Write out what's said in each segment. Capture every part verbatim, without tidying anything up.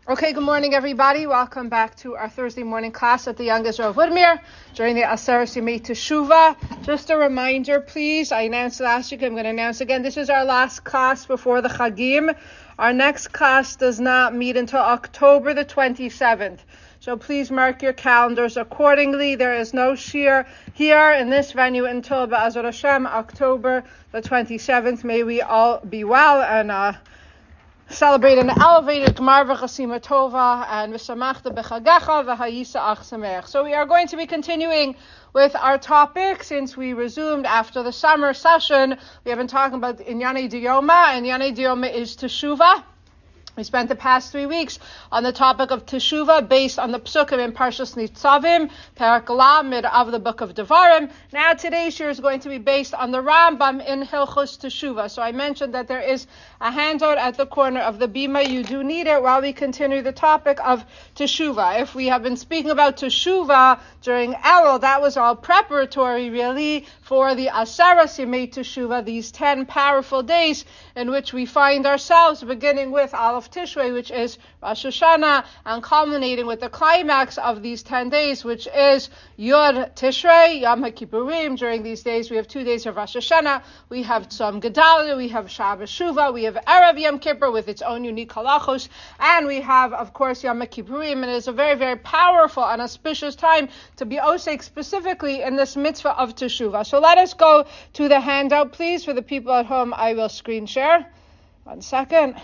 Okay, good morning, everybody. Welcome back to our Thursday morning class at the Young Israel Woodmere during the Aseret Yemei Teshuvah. Just a reminder, please, I announced last week, I'm going to announce again, this is our last class before the Chagim. Our next class does not meet until October the twenty-seventh. So please mark your calendars accordingly. There is no shir here in this venue until B'ezrat Hashem, October the twenty-seventh. May we all be well and uh, celebrate an elevated Gmar v'chasima tova and v'samachta b'chagecha v'hayisa ach sameach. So we are going to be continuing with our topic since we resumed after the summer session. We have been talking about Inyane Diyoma, and Inyane Diyoma is Teshuvah. We spent the past three weeks on the topic of Teshuvah based on the Psukim in Parshas Nitzavim, Perek Lamed of the book of Devarim. Now today's shir is going to be based on the Rambam in Hilchos Teshuvah. So I mentioned that there is a handout at the corner of the bima. You do need it while we continue the topic of Teshuvah. If we have been speaking about Teshuvah during Elul, that was all preparatory really for the Aseret Yemei Teshuvah, these ten powerful days in which we find ourselves, beginning with Aleph Tishrei, which is Rosh Hashanah, and culminating with the climax of these ten days, which is Yud Tishrei, Yom HaKippurim. During these days, we have two days of Rosh Hashanah, we have Tzom Gedalia, we have Shabbos Shuvah, we have Erev Yom Kippur with its own unique halachos, and we have, of course, Yom HaKippurim, and it is a very, very powerful and auspicious time to be osek specifically in this mitzvah of Teshuvah. So let us go to the handout, please. For the people at home, I will screen share. One second.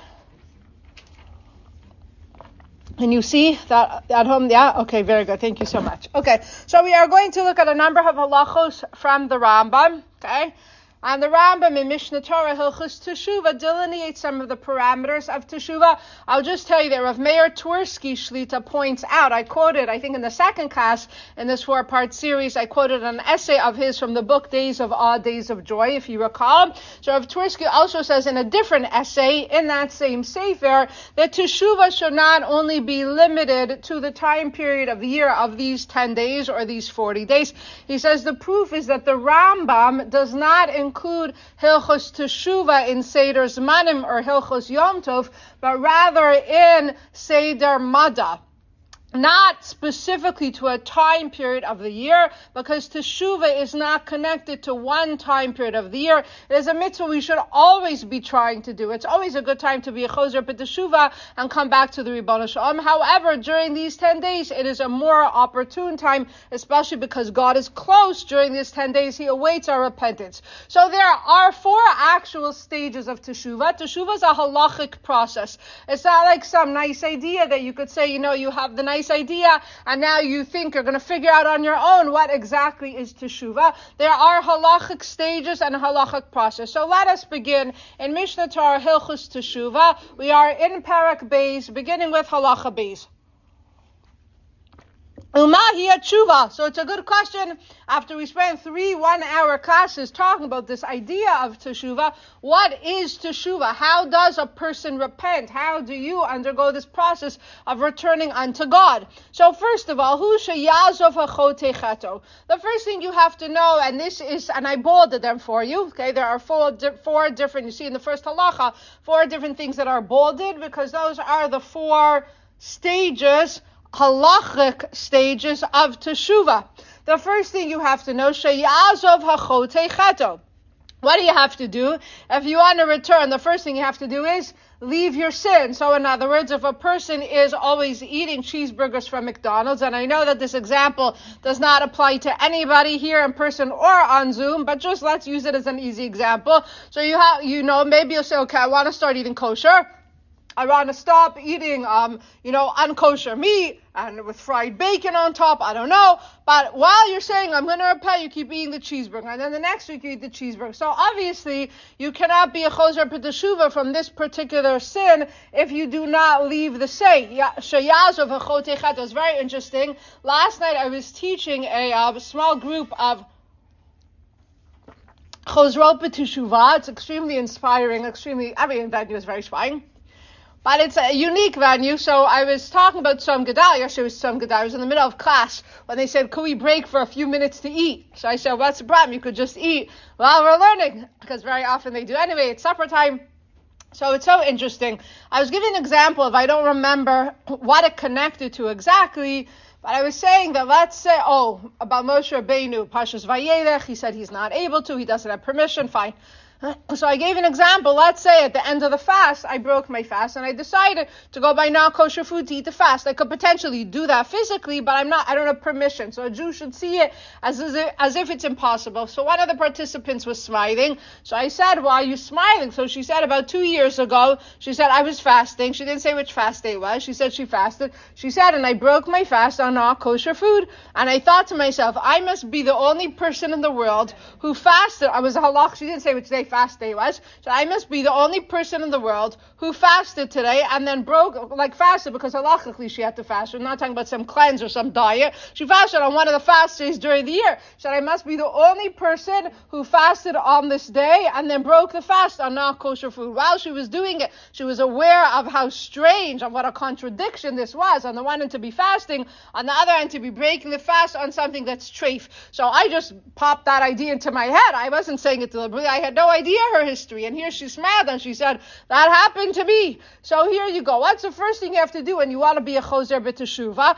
Can you see that at home? Yeah? Okay, very good. Thank you so much. Okay, so we are going to look at a number of halachos from the Rambam, okay? And the Rambam in Mishnah Torah Hilchos Teshuvah delineates some of the parameters of Teshuvah. I'll just tell you that Rav Meir Twersky Shlita points out, I quoted, I think in the second class in this four-part series, I quoted an essay of his from the book Days of Awe, Days of Joy, if you recall. So Rav Twersky also says in a different essay in that same sefer that Teshuvah should not only be limited to the time period of the year of these ten days or these forty days. He says the proof is that the Rambam does not include include Hilchos Teshuvah in Seder Zmanim or Hilchos Yom Tov, but rather in Seder Mada. Not specifically to a time period of the year, because Teshuvah is not connected to one time period of the year. It is a mitzvah we should always be trying to do. It's always a good time to be a choser b'Teshuvah and come back to the Ribbon Shalom. However, during these ten days, it is a more opportune time, especially because God is close during these ten days. He awaits our repentance. So there are four actual stages of Teshuvah. Teshuvah is a halachic process. It's not like some nice idea that you could say, you know, you have the nice idea, and now you think you're going to figure out on your own what exactly is Teshuvah. There are halachic stages and a halachic process. So let us begin in Mishnah Torah Hilchos Teshuvah. We are in Parak Beis, beginning with halacha Beis. Umahi Tshuva. So it's a good question. After we spent three one-hour classes talking about this idea of Teshuvah, what is Teshuvah? How does a person repent? How do you undergo this process of returning unto God? So first of all, Hu sheyazov hachotei chato. The first thing you have to know, and this is, and I bolded them for you, okay, there are four, four different, you see in the first halacha, four different things that are bolded, because those are the four stages, halachic stages of Teshuvah. The first thing you have to know, sheyazov hachotei chato. What do you have to do? If you want to return, the first thing you have to do is leave your sin. So in other words, if a person is always eating cheeseburgers from McDonald's, and I know that this example does not apply to anybody here in person or on Zoom, but just let's use it as an easy example. So you have, you know, maybe you'll say, okay, I want to start eating kosher. I want to stop eating, um, you know, unkosher meat and with fried bacon on top. I don't know. But while you're saying, I'm going to repent, you keep eating the cheeseburger. And then the next week you eat the cheeseburger. So obviously, you cannot be a choser b'teshuvah from this particular sin if you do not leave the say. Sheyazov hachotei chato. It's very interesting. Last night I was teaching a uh, small group of chosrot b'teshuvah. It's extremely inspiring, extremely, every venue is very inspiring. But it's a unique venue, so I was talking about Tzom Gedalia. Yesterday was Tzom Gedalia. I was in the middle of class when they said, could we break for a few minutes to eat? So I said, what's the problem? You could just eat while we're learning, because very often they do. Anyway, it's supper time. So it's so interesting. I was giving an example of, I don't remember what it connected to exactly, but I was saying that, let's say, oh, about Moshe Rabbeinu, Pashas Vayelech, he said he's not able to, he doesn't have permission, fine. So I gave an example. Let's say at the end of the fast, I broke my fast and I decided to go buy non-kosher food to eat the fast. I could potentially do that physically, but I'm not, I don't have permission. So a Jew should see it as, as, if, as if it's impossible. So one of the participants was smiling. So I said, why are you smiling? So she said about two years ago, she said, I was fasting. She didn't say which fast day it was. She said she fasted. She said, and I broke my fast on non-kosher food. And I thought to myself, I must be the only person in the world who fasted. I was a halach. She didn't say which day fast day was. So I must be the only person in the world who fasted today and then broke, like fasted, because halachically she had to fast. We're not talking about some cleanse or some diet. She fasted on one of the fast days during the year. She said, I must be the only person who fasted on this day and then broke the fast on non-kosher food. While she was doing it, she was aware of how strange and what a contradiction this was. On the one hand to be fasting, on the other hand to be breaking the fast on something that's treif. So I just popped that idea into my head. I wasn't saying it deliberately. I had no idea her history, and here she smiled and she said, that happened to me. So here you go. What's the first thing you have to do when you want to be a choser b'teshuvah?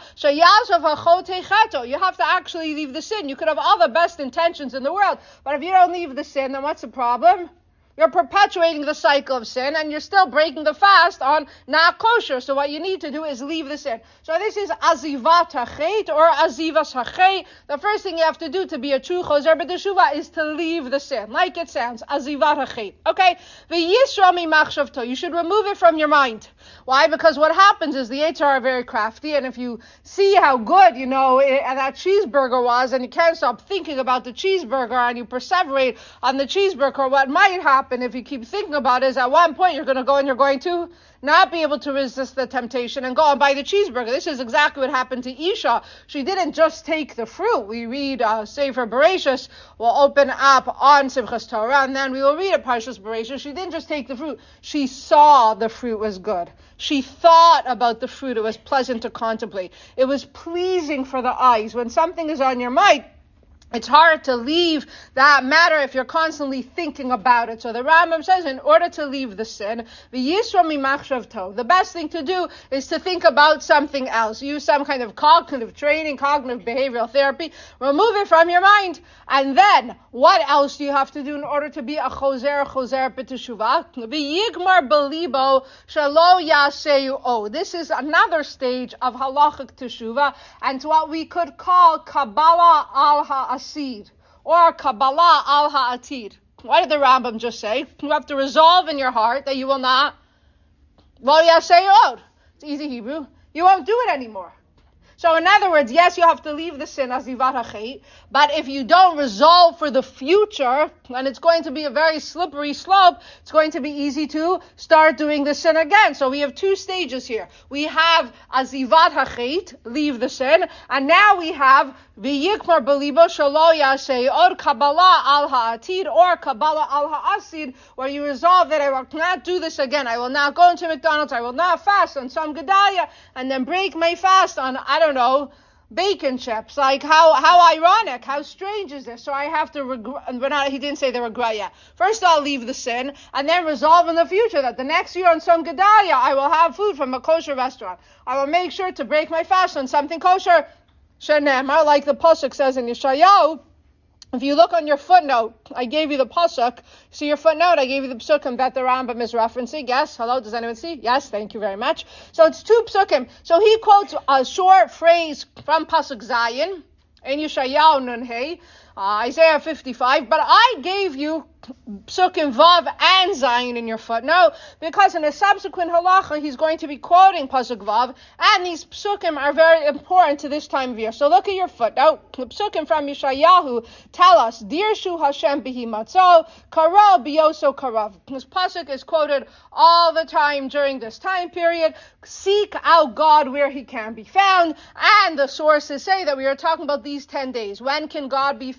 You have to actually leave the sin. You could have all the best intentions in the world, but if you don't leave the sin, then what's the problem? You're perpetuating the cycle of sin, and you're still breaking the fast on not kosher. So what you need to do is leave the sin. So this is azivat hachet or azivas hachet. The first thing you have to do to be a true choser b'teshuvah is to leave the sin, like it sounds, azivat hachet. Okay, v'yisra mimachshavto. You should remove it from your mind. Why? Because what happens is the Yetzer Hara are very crafty, and if you see how good, you know, it, that cheeseburger was, and you can't stop thinking about the cheeseburger, and you perseverate on the cheeseburger, what might happen if you keep thinking about it is at one point you're going to go and you're going to not be able to resist the temptation and go and buy the cheeseburger. This is exactly what happened to Isha. She didn't just take the fruit. We read uh, Sefer Bereshis. We'll open up on Simchas Torah, and then we will read a Parshas Bereshis. She didn't just take the fruit. She saw the fruit was good. She thought about the fruit. It was pleasant to contemplate. It was pleasing for the eyes. When something is on your mind, it's hard to leave that matter if you're constantly thinking about it. So the Rambam says, in order to leave the sin, the best thing to do is to think about something else. Use some kind of cognitive training, cognitive behavioral therapy. Remove it from your mind. And then, what else do you have to do in order to be a choser, choser b'teshuvah? V'yigmar belibo shelo yaseyu o. This is another stage of halachic teshuvah, and to what we could call Kabbalah al ha'asid, or Kabbalah al ha'atid. What did the Rambam just say? You have to resolve in your heart that you will not lo yaseyu od. It's easy Hebrew. You won't do it anymore. So in other words, yes, you have to leave the sin as zivat hachet, but if you don't resolve for the future, and it's going to be a very slippery slope, it's going to be easy to start doing the sin again. So we have two stages here. We have azivat hachet, leave the sin, and now we have v'yikmar belibo shelo yaseh or Kabbalah al ha'atid or Kabbalah al ha'asid, where you resolve that I will not do this again. I will not go into McDonald's. I will not fast on some Gedalia and then break my fast on, I don't know, bacon chips. Like, how how ironic, how strange is this? So I have to regret, but not, he didn't say the regret yet. First I'll leave the sin, and then resolve in the future that the next year on some Gedalia, I will have food from a kosher restaurant. I will make sure to break my fast on something kosher. Shenemar, like the Pasuk says in Yeshayahu. If you look on your footnote, I gave you the pasuk. See your footnote? I gave you the psukim that the Rambam is referencing. Yes? Hello? Does anyone see? Yes? Thank you very much. So it's two psukim. So he quotes a short phrase from Pasuk Zayin in Yeshayahu Nun Hey, uh, Isaiah fifty-five. But I gave you Psukim Vav and Zayin in your footnote, because in a subsequent halacha he's going to be quoting Pasuk Vav, and these psukim are very important to this time of year. So look at your footnote. The psukim from Yeshayahu tell us, Dirshu Hashem bihi matzo, karav biyoso karav. This pasuk is quoted all the time during this time period. Seek out God where he can be found, and the sources say that we are talking about these ten days. When can God be found?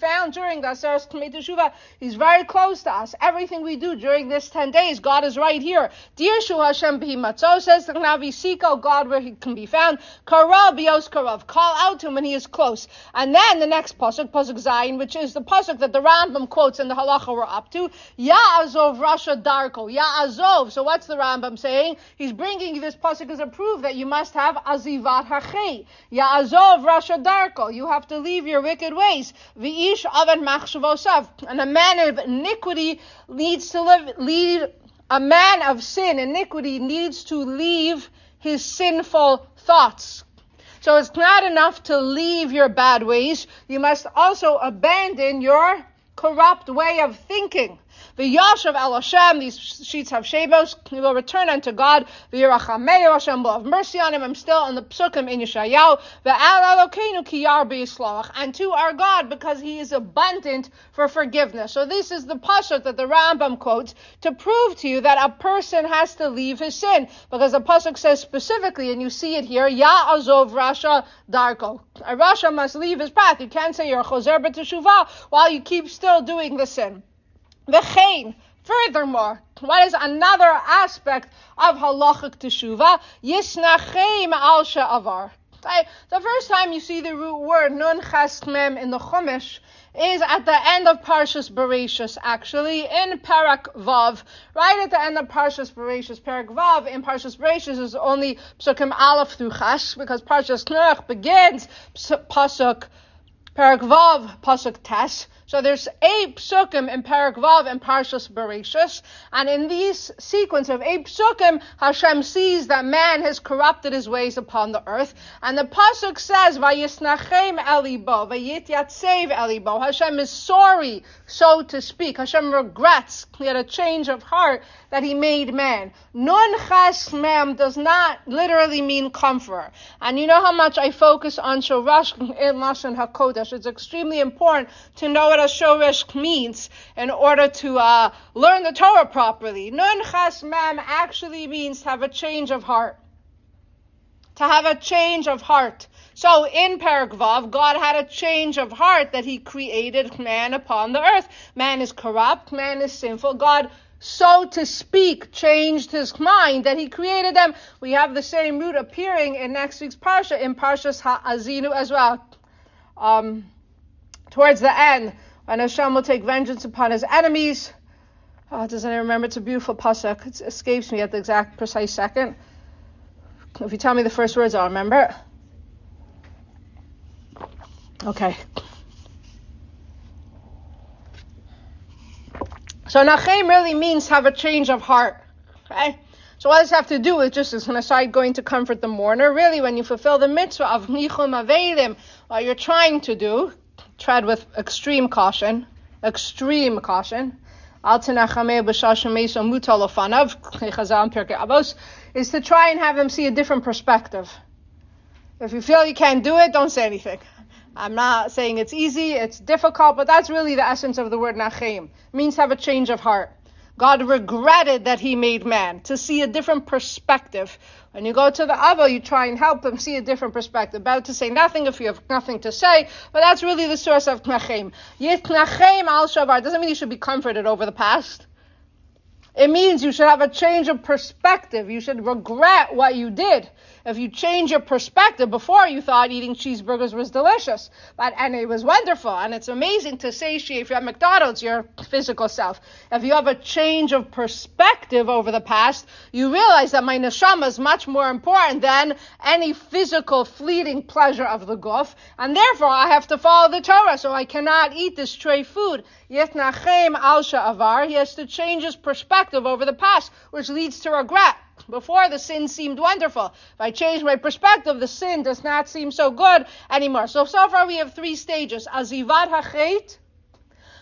found during the Aseres K'mei Teshuvah. He's very close to us. Everything we do during this ten days, God is right here. Dirshu Hashem b'himatzo, says the Navi, seek out God where he can be found. Karav bios karav, call out to him when he is close. And then the next pasuk, pasuk Zayin, which is the pasuk that the Rambam quotes in the halacha we're up to, Ya'azov Rasha Darko, Ya'azov. So what's the Rambam saying? He's bringing you this pasuk as a proof that you must have azivat hachei. Ya'azov Rasha Darko. You have to leave your wicked ways. V'ish aven machshavosav. And a man of iniquity needs to live, lead, a man of sin, iniquity needs to leave his sinful thoughts. So it's not enough to leave your bad ways. You must also abandon your corrupt way of thinking. The Yashav El Hashem, these sheets have Shebos, he will return unto God. The Yerachamei Hashem will have mercy on him. I'm still in the Psukim in Yeshayahu. The Al Elokeinu Ki Yarbe Yisloach, and to our God, because he is abundant for forgiveness. So this is the pasuk that the Rambam quotes to prove to you that a person has to leave his sin, because the pasuk says specifically, and you see it here, Ya Azov Rasha Darko. A Rasha must leave his path. You can't say you're a Choser B'Teshuvah while you keep still doing the sin. V'chein, furthermore, what is another aspect of halachic teshuvah? Yisnachem al she'avar. Okay? The first time you see the root word nun ches mem in the Chumash is at the end of Parshas Bereshis, actually, in Parak Vav. Right at the end of Parshas Bereshis, Parak Vav in Parshas Bereshis is only Psukim Aleph through Ches, because Parshas Nuach begins Pasuk Parak Vav, Pasuk Tes. So there's eight psukim in Parak Vav and Parshas Bereshis, and in this sequence of eight psukim, Hashem sees that man has corrupted his ways upon the earth, and the pasuk says, "Vayisnachem elibo, vayityatzeiv elibo." Hashem is sorry, so to speak. Hashem regrets. He had a change of heart that he made man. Nun chas mem does not literally mean comforter, and you know how much I focus on shorash in Lashon Hakodesh. It's extremely important to know what a shoresh means in order to uh, learn the Torah properly. Nun chas mem actually means to have a change of heart. To have a change of heart. So in Parak Vav, God had a change of heart that he created man upon the earth. Man is corrupt, man is sinful. God, so to speak, changed his mind that he created them. We have the same root appearing in next week's Parsha, in Parshas Ha'azinu as well. Um, towards the end, when Hashem will take vengeance upon his enemies. Oh, doesn't anyone remember? It's a beautiful pasuk. It escapes me at the exact precise second. If you tell me the first words, I'll remember it. Okay. So Nachem really means have a change of heart. Okay? So what does it have to do with just as an aside going to comfort the mourner? Really, when you fulfill the mitzvah of Nichum Avelim, what you're trying to do, tread with extreme caution, extreme caution, is to try and have them see a different perspective. If you feel you can't do it, don't say anything. I'm not saying it's easy, it's difficult, but that's really the essence of the word nachem. It means have a change of heart. God regretted that he made man, to see a different perspective. When you go to the Avo, you try and help them see a different perspective. Better to say nothing if you have nothing to say, but that's really the source of nachem. Yit nachem al shavar doesn't mean you should be comforted over the past. It means you should have a change of perspective. You should regret what you did. If you change your perspective, before you thought eating cheeseburgers was delicious, but and it was wonderful, and it's amazing to satiate if you're at McDonald's, your physical self. If you have a change of perspective over the past, you realize that my neshama is much more important than any physical fleeting pleasure of the guf, and therefore I have to follow the Torah, so I cannot eat this stray food. Yitnachem al sha'avar, he has to change his perspective over the past, which leads to regret. Before, the sin seemed wonderful. If I change my perspective, the sin does not seem so good anymore. So, so far we have three stages. Azivat hachet,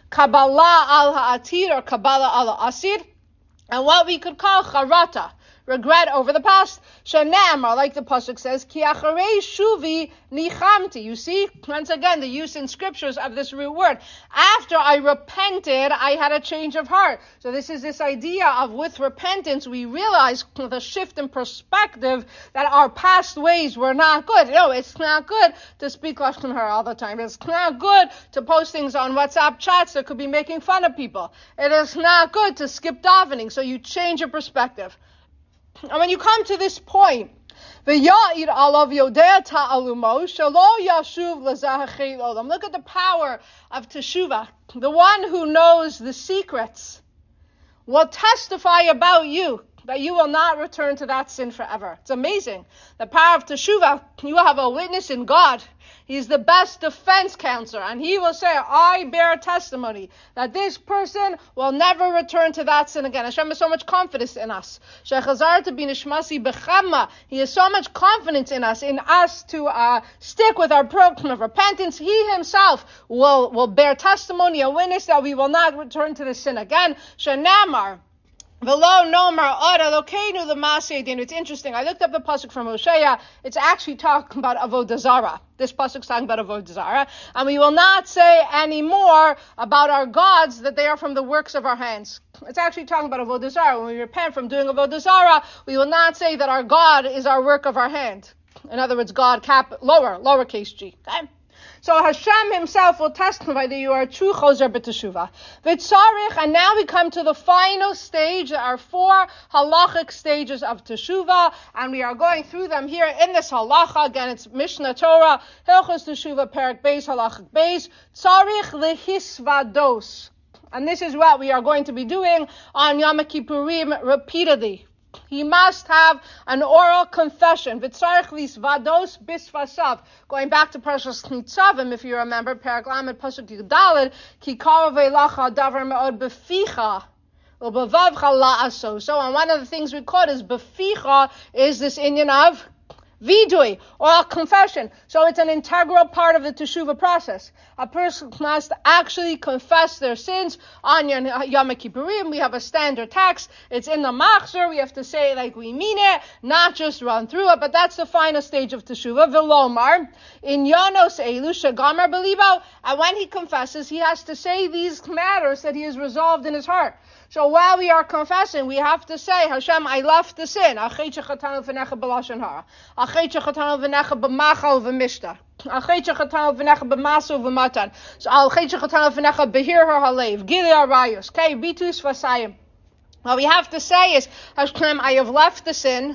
Kabbalah al ha'atir, or Kabbalah al ha'asir, and what we could call charata, regret over the past. Shenamar, like the pasuk says, Ki acharei shuvi nichamti. You see, once again, the use in scriptures of this root word. After I repented, I had a change of heart. So this is this idea of with repentance, we realize the shift in perspective that our past ways were not good. No, it's not good to speak lashon hara all the time. It's not good to post things on WhatsApp chats that could be making fun of people. It is not good to skip davening. So you change your perspective. And when you come to this point, V'ya'ir alav yodea ta'alumo shelo yashuv l'zahachei olam. Look at the power of teshuvah. The one who knows the secrets will testify about you that you will not return to that sin forever. It's amazing. The power of teshuvah, you have a witness in God. He's the best defense counselor, and he will say, I bear testimony that this person will never return to that sin again. Hashem has so much confidence in us. He has so much confidence in us, in us to uh, stick with our program of repentance. He himself will, will bear testimony, a witness that we will not return to the sin again. Shenamar. V'lo nomar ora lokeinu l'masei dinu. It's interesting. I looked up the pasuk from Hosea. It's actually talking about avodah zarah. This pasuk is talking about avodah zarah, and we will not say anymore about our gods that they are from the works of our hands. It's actually talking about avodah zarah. When we repent from doing avodah zarah, we will not say that our God is our work of our hand. In other words, God cap lower lowercase g. Okay. So Hashem himself will testify that you are a true choser b'teshuvah. V'tzarich, and now we come to the final stage. There are four halachic stages of teshuvah, and we are going through them here in this halacha. Again, it's Mishnah Torah, Hilchos Teshuvah, Perek Beis, Halachic Beis. Tzarich lehisvados. And this is what we are going to be doing on Yom Kippurim repeatedly. He must have an oral confession. V'tzarich lisvados bisvasav. Going back to Parshas Nitzavim, if you remember, Perek Lamed Pasuk Yudalid, Ki karov elacha davar me'od beficha u'bevavcha la'aso. So, and one of the things we quote is beficha is this inyan of vidui, oral confession. So it's an integral part of the teshuvah process. A person must actually confess their sins on Yom Kippurim. We have a standard text. It's in the machzor. We have to say it like we mean it, not just run through it. But that's the final stage of teshuvah. V'lomar, in Yanos Elu Shagamar Belibo. And when he confesses, he has to say these matters that he has resolved in his heart. So while we are confessing, we have to say, Hashem, I left the sin. Achet shechatanu v'necha b'lashon hara. Achet shechatanu v'necha b'machal v'mishta. Achet shechatanu v'necha b'masu v'matan. So achet shechatanu v'necha b'hir har halev. Gili arayos. Okay, bitus v'sayim. What we have to say is, Hashem, I have left the sin,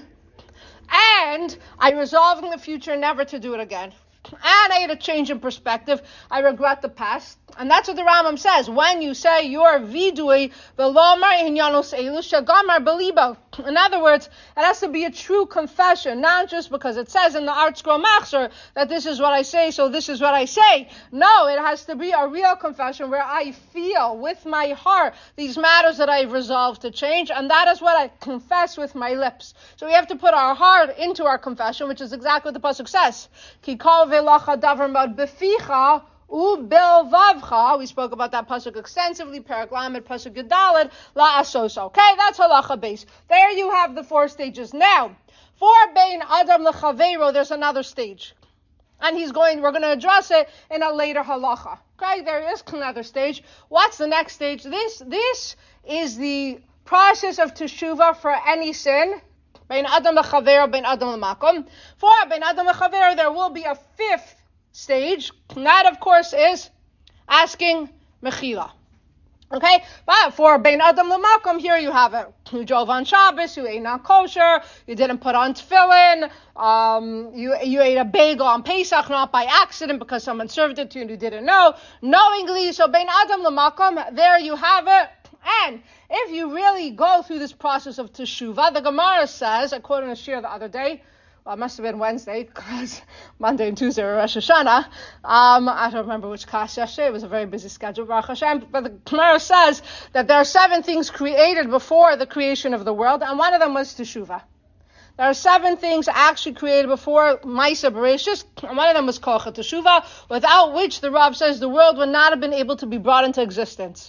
and I resolve in the future never to do it again. And I had a change in perspective. I regret the past. And that's what the Rambam says. When you say your vidui, velomar hinyanos elu shagamar belibo. In other words, it has to be a true confession, not just because it says in the Art Scroll Machzor that this is what I say, so this is what I say. No, it has to be a real confession where I feel with my heart these matters that I've resolved to change, and that is what I confess with my lips. So we have to put our heart into our confession, which is exactly what the pasuk says. Ki kol v'lacha davar mod beficha u'belvavcha. We spoke about that pasuk extensively. Perek Lamed pasuk Yudalid la'asos. Okay, that's halacha base. There you have the four stages. Now, for bein adam lechaveiro, there's another stage, and he's going. We're going to address it in a later halacha. Okay, there is another stage. What's the next stage? This this is the process of teshuvah for any sin. Bein adam lechaveiro, bein adam lemakom. For bein adam lechaveiro, there will be a fifth stage, and that of course is asking mechila. Okay, but for bein adam lemakom, here you have it. You drove on Shabbos, you ate not kosher, you didn't put on tefillin, um, you you ate a bagel on Pesach not by accident because someone served it to you and you didn't know, knowingly. So bein adam lemakom, there you have it. And if you really go through this process of teshuvah, the Gemara says, I quoted a shir the other day. Well, it must have been Wednesday, because Monday and Tuesday were Rosh Hashanah. Um, I don't remember which class yesterday. It was a very busy schedule, Baruch Hashem. But the Gemara says that there are seven things created before the creation of the world, and one of them was teshuvah. There are seven things actually created before Maisa Bereshis, and one of them was Kocha Teshuvah, without which the Rav says the world would not have been able to be brought into existence.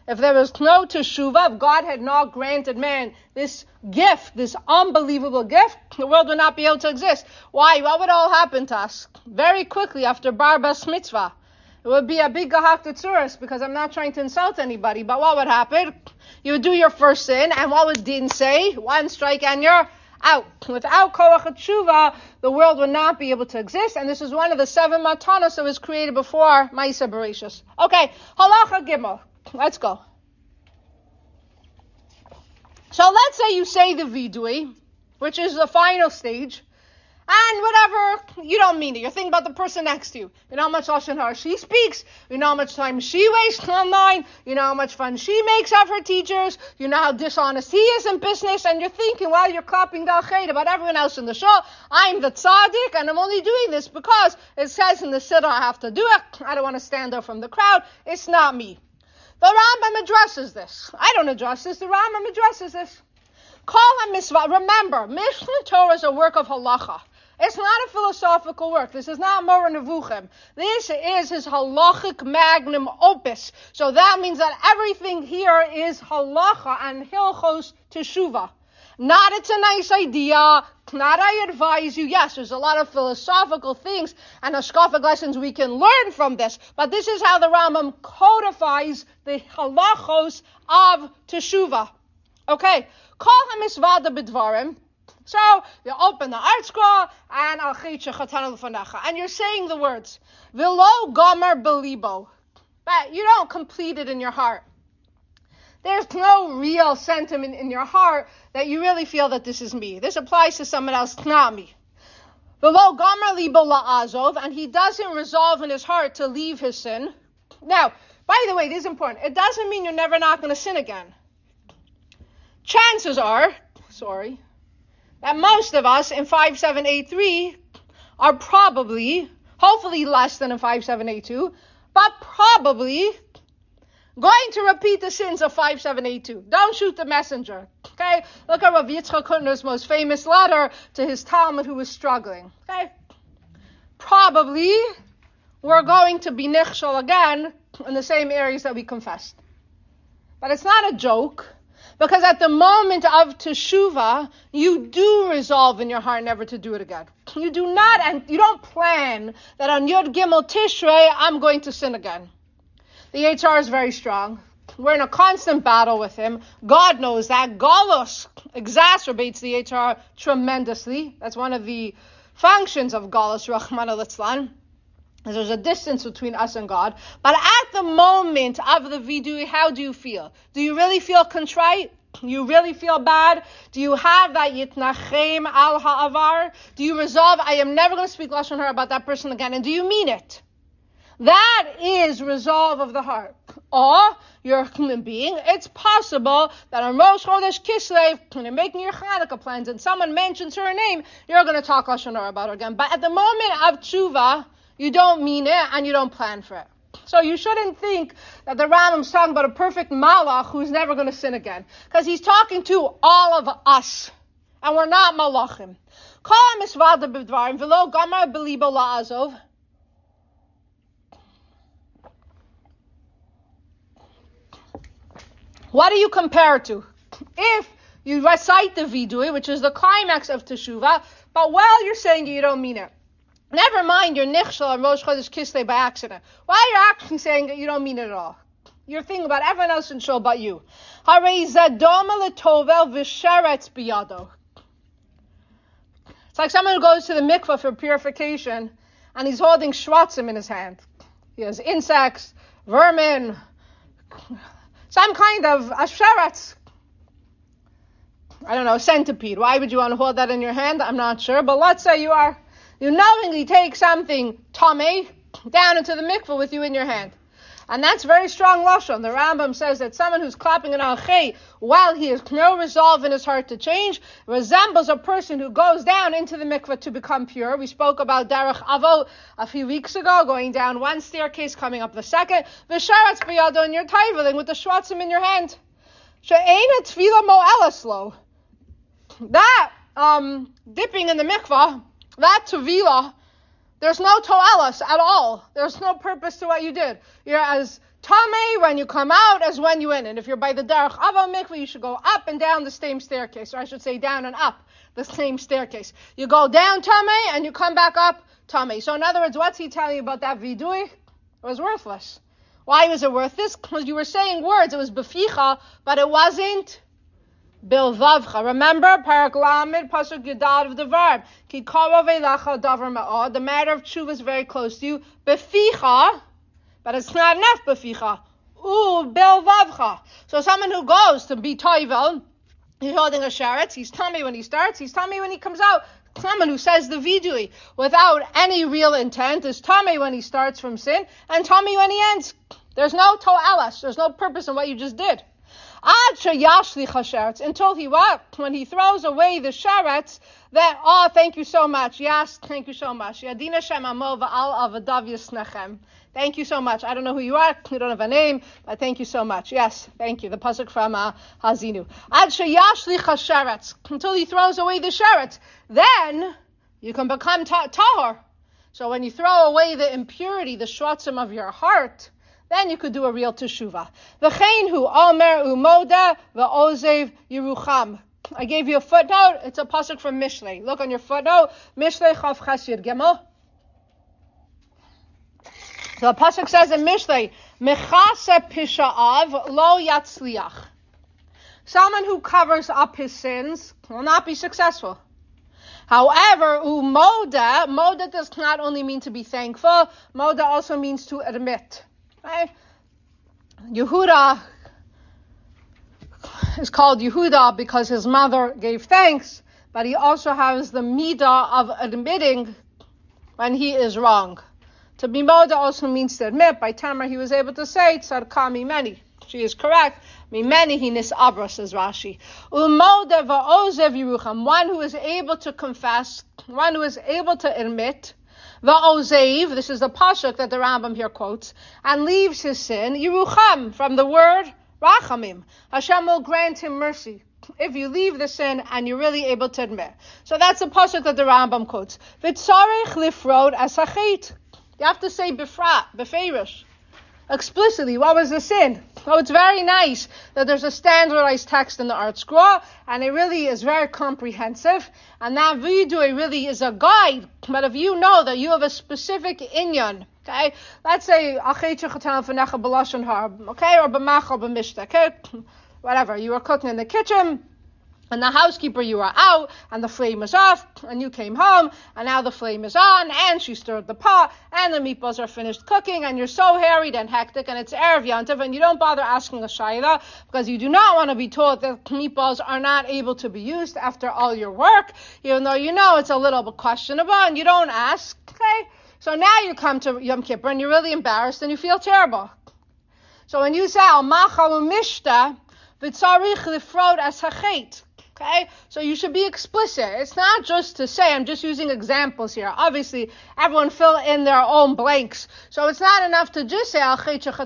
if there was no teshuvah, if God had not granted man this gift, this unbelievable gift, the world would not be able to exist. Why? What would all happen to us? Very quickly after Bar Bas Mitzvah, it would be a big Gahak Tetzuris, because I'm not trying to insult anybody, but what would happen? You would do your first sin, and what would Din say? One strike and you're out. Without Koach Tshuva, the world would not be able to exist, and this is one of the seven matanos that was created before Ma'aseh Bereshis. Okay, Halacha Gimel. Let's go. So let's say you say the vidui, which is the final stage, and whatever, you don't mean it. You're thinking about the person next to you. You know how much Lashon Hara she speaks. You know how much time she wastes online. You know how much fun she makes of her teachers. You know how dishonest he is in business. And you're thinking while you're clapping Dal Ched about everyone else in the show, I'm the tzaddik, and I'm only doing this because it says in the Siddur I have to do it. I don't want to stand up from the crowd. It's not me. The Rambam addresses this. I don't address this. The Rambam addresses this. Kol HaMisvah. Remember, Mishnah Torah is a work of halacha. It's not a philosophical work. This is not Moreh Nevuchim. This is his halachic magnum opus. So that means that everything here is halacha and hilchos teshuvah. Not it's a nice idea, not I advise you. Yes, there's a lot of philosophical things and hashkafic lessons we can learn from this, but this is how the Rambam codifies the halachos of teshuvah. Okay, Kol HaMisvah b'dvarim. So you open the art scroll and al chitcha chatanu l'fanecha, and you're saying the words v'lo gomer belibo, but you don't complete it in your heart. There's no real sentiment in your heart that you really feel that this is me. This applies to someone else, not me. V'lo gomer libo la'azov, and he doesn't resolve in his heart to leave his sin. Now, by the way, this is important. It doesn't mean you're never not going to sin again. Chances are, sorry, that most of us in five seven eight three are probably, hopefully less than in five seven eight two, but probably going to repeat the sins of five seven eight two. Don't shoot the messenger. Okay? Look at Rav Yitzchak Hutner's most famous letter to his Talmud who was struggling. Okay? Probably we're going to be nichshol again in the same areas that we confessed. But it's not a joke. Because at the moment of teshuvah, you do resolve in your heart never to do it again. You do not, and you don't plan that on Yud Gimel Tishrei, I'm going to sin again. The H R is very strong. We're in a constant battle with him. God knows that. Galus exacerbates the H R tremendously. That's one of the functions of Galus, Rachmana litzlan. There's a distance between us and God. But at the moment of the vidui, how do you feel? Do you really feel contrite? Do you really feel bad? Do you have that yitnachem al ha'avar? Do you resolve, I am never going to speak Lashon Hara about that person again? And do you mean it? That is resolve of the heart. Or, you're a human being. It's possible that on Rosh Chodesh Kislev, when you're making your Chanukah plans and someone mentions her name, you're going to talk Lashon Hara about her again. But at the moment of tshuva, you don't mean it, and you don't plan for it. So you shouldn't think that the Rambam's talking about a perfect malach who's never going to sin again. Because he's talking to all of us. And we're not malachim. Kol HaMisvah b'dvarim v'lo gomer belibo la'azov. What do you compare to? If you recite the vidui, which is the climax of teshuvah, but while you're saying it, you don't mean it. Never mind your nichshel on Rosh Chodesh Kislev by accident. Why are you actually saying that you don't mean it at all? You're thinking about everyone else in shul but you. Harei zadoma letovel v'sheretz biyado. It's like someone who goes to the mikvah for purification and he's holding shvatzim in his hand. He has insects, vermin, some kind of a sheretz. I don't know, centipede. Why would you want to hold that in your hand? I'm not sure. But let's say you are... You knowingly take something, tamei, down into the mikveh with you in your hand. And that's very strong lashon. The Rambam says that someone who's clapping an al-chay while he has no resolve in his heart to change resembles a person who goes down into the mikveh to become pure. We spoke about Derech Avot a few weeks ago, going down one staircase, coming up the second. V'sharatz b'yado, and you're taiveling with the shvatzim in your hand. She'eina tefila mo'elaslo. That, um, dipping in the mikveh, that tevilah, there's no to'elas at all. There's no purpose to what you did. You're as Tamei when you come out as when you in. And if you're by the Derech Ava mikveh, you should go up and down the same staircase, or I should say down and up the same staircase. You go down Tamei and you come back up Tamei. So in other words, what's he telling you about that vidui? It was worthless. Why was it worthless? Because you were saying words. It was beficha, but it wasn't bilvavcha. Remember, parak lamed pasuk yadad of the verb. Ki karov elecha davar ma'od. The matter of tshuva is very close to you. Beficha, but it's not enough beficha. Ooh, bilvavcha. So someone who goes to be toivel, he's holding a sheretz. He's tummy when he starts. He's tummy when he comes out. Someone who says the vidui without any real intent is tummy when he starts from sin, and tummy when he ends. There's no to'elas. There's no purpose in what you just did. Ad sheyashlich hasheretz, until he what? When he throws away the sheretz, that, oh, thank you so much. Yes, thank you so much. Yadina shem amo va'al avadav yisnechem. Thank you so much. I don't know who you are. You don't have a name, but thank you so much. Yes, thank you. The pasuk from uh, Hazinu. Ad sheyashlich hasheretz, until he throws away the sheretz. Then you can become ta- tahor. So when you throw away the impurity, the shvatzim of your heart, then you could do a real teshuvah. V'chein hu omer umoda v'ozev Yerucham. I gave you a footnote. It's a pasuk from Mishlei. Look on your footnote. Mishlei Chav Ches Yud Gimel. So the pasuk says in Mishlei, Mechase pisha'av lo yatzliach. Someone who covers up his sins will not be successful. However, umoda, moda does not only mean to be thankful, moda also means to admit. Right? Yehuda is called Yehuda because his mother gave thanks, but he also has the midah of admitting when he is wrong. To be moda also means to admit. By Tamar he was able to say, Tzarka mimeni. She is correct. Mimeni he nisabra, says Rashi. Umoda va'ozev Yerucham. One who is able to confess, one who is able to admit, va'ozev, this is the pasuk that the Rambam here quotes, and leaves his sin, Yerucham, from the word rachamim. Hashem will grant him mercy if you leave the sin and you're really able to admit. So that's the pasuk that the Rambam quotes. V'tzarech lifrod asachet. You have to say befrat, beferish. Explicitly, what was the sin? Oh, it's very nice that there's a standardized text in the Art Scroll, and it really is very comprehensive, and that vidui really is a guide. But if you know that you have a specific inyan, okay, let's say, okay, or b'machal b'mishta, okay, whatever, you were cooking in the kitchen, and the housekeeper, you were out, and the flame was off, and you came home, and now the flame is on, and she stirred the pot, and the meatballs are finished cooking, and you're so harried and hectic, and it's Erev Yantav, and you don't bother asking a shayla, because you do not want to be told that meatballs are not able to be used after all your work, even though you know it's a little bit questionable, and you don't ask, okay? So now you come to Yom Kippur, and you're really embarrassed, and you feel terrible. So when you say, al machal mishta, v'tzarich lifrod as hachet, okay? So you should be explicit. It's not just to say, I'm just using examples here. Obviously, everyone fill in their own blanks. So it's not enough to just say, but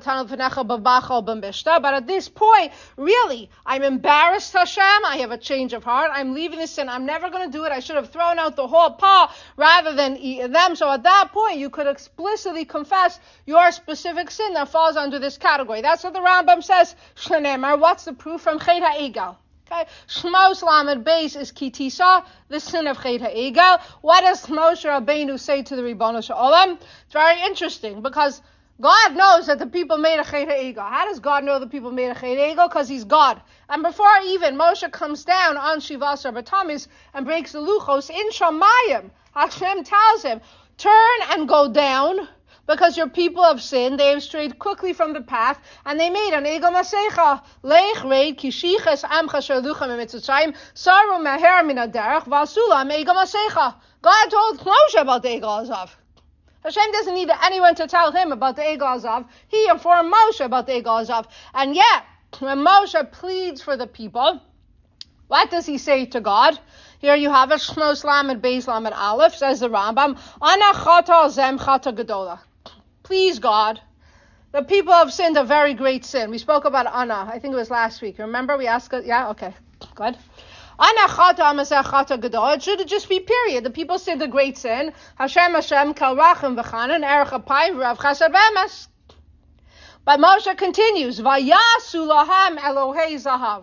at this point, really, I'm embarrassed, Hashem. I have a change of heart. I'm leaving this sin. I'm never going to do it. I should have thrown out the whole pot rather than eat them. So at that point, you could explicitly confess your specific sin that falls under this category. That's what the Rambam says. Shneimar, what's the proof from Chet HaEgal? Okay, Shmos Lamed Beis is Kitisa, the sin of Chet HaEgal. What does Moshe Rabbeinu say to the Ribono Shel Olam? It's very interesting because God knows that the people made a Chet HaEgal. How does God know the people made a Chet HaEgal? Because He's God. And before even Moshe comes down on Shivasar B'Tammuz and breaks the Luchos in Shamayim, Hashem tells him, turn and go down, because your people have sinned, they have strayed quickly from the path, and they made an Egel Masecha. Lech reid kishiches amcha sheluchem emitzutzayim saru meher min haderech v'asula Egel Masecha. God told Moshe about the Egel Azav. Hashem doesn't need anyone to tell him about the Egel Azav. He informed Moshe about the Egel Azav. And yet, when Moshe pleads for the people, what does he say to God? Here you have it, Shmos Lamed Beis Lamed Aleph, says the Rambam, Ana chata zem chata gedola. Please, God, the people have sinned a very great sin. We spoke about Anna, I think it was last week. Remember, we asked, yeah, okay, good. Anna chata amazeh chata gadol. It should just be period. The people sinned a great sin. Hashem Hashem kal rachim v'chanan erech apayim v'rav chesed v'emes. But Moshe continues, Vayasu lahem Elohei Zahav.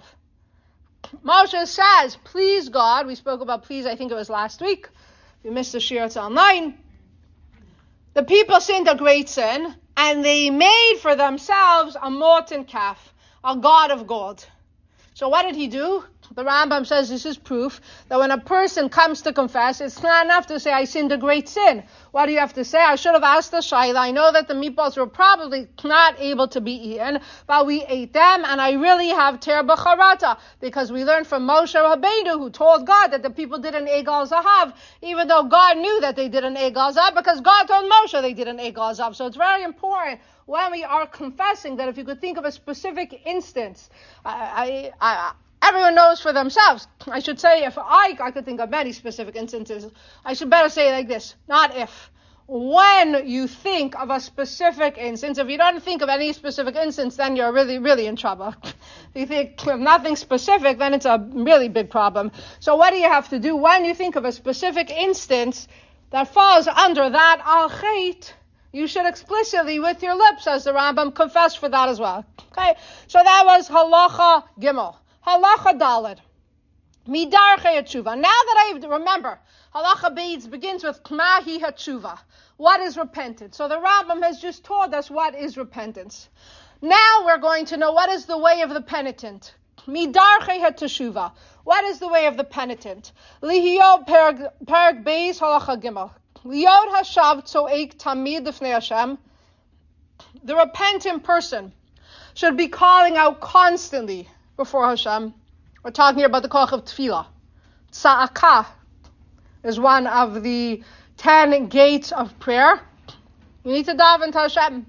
Moshe says, please God, we spoke about please, I think it was last week. If you missed the shir, it's online. The people sinned a great sin, and they made for themselves a molten calf, a god of gold. So what did he do? The Rambam says this is proof that when a person comes to confess, it's not enough to say, I sinned a great sin. What do you have to say? I should have asked the Shaila. I know that the meatballs were probably not able to be eaten, but we ate them, and I really have ter b'charata, because we learned from Moshe Rabbeinu, who told God that the people did an egal zahav, even though God knew that they did an egal zahav, because God told Moshe they did an egal zahav. So it's very important when we are confessing that if you could think of a specific instance, I, I, I everyone knows for themselves. I should say, if I, I could think of many specific instances, I should better say it like this, not if. When you think of a specific instance, if you don't think of any specific instance, then you're really, really in trouble. If you think of nothing specific, then it's a really big problem. So what do you have to do when you think of a specific instance that falls under that al-chait? You should explicitly, with your lips, as the Rambam, confess for that as well. Okay? So that was halacha gimel. Halacha daled. Midarchei hatshuva. Now that I remember, halacha beis begins with mahi hatshuva. What is repentance? So the Rambam has just told us what is repentance. Now we're going to know what is the way of the penitent. Midarchei hatshuva. What is the way of the penitent? Lihiyot perek beis halacha gimel. Liyod hashav tzoek tamid lifnei Hashem. The repentant person should be calling out constantly before Hashem. We're talking here about the koach of tefillah. Tza'akah is one of the ten gates of prayer. You need to daven to Hashem,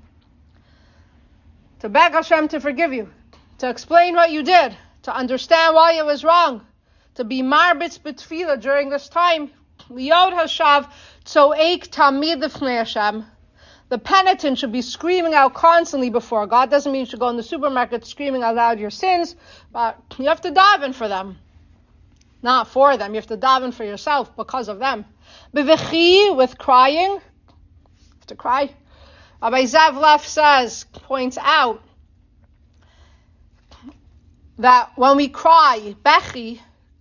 to beg Hashem to forgive you, to explain what you did, to understand why it was wrong, to be marbitz b'tefillah during this time. Liyod hashav tzoek tamid lifnei Hashem. The penitent should be screaming out constantly before God. Doesn't mean you should go in the supermarket screaming out loud your sins, but you have to daven for them. Not for them. You have to daven for yourself because of them. Bevechi, with crying. You have to cry. Rabbi Zavlev says, points out, that when we cry, bechi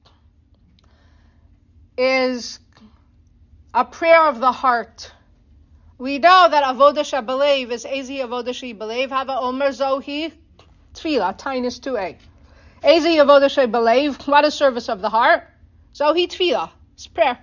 is a prayer of the heart. We know that avodah shabalev is ezi avodah shebalev. Hava omer zohi tefillah, tinus two a. Ezi avodah shebalev, what is service of the heart? Zohi tefillah, it's prayer.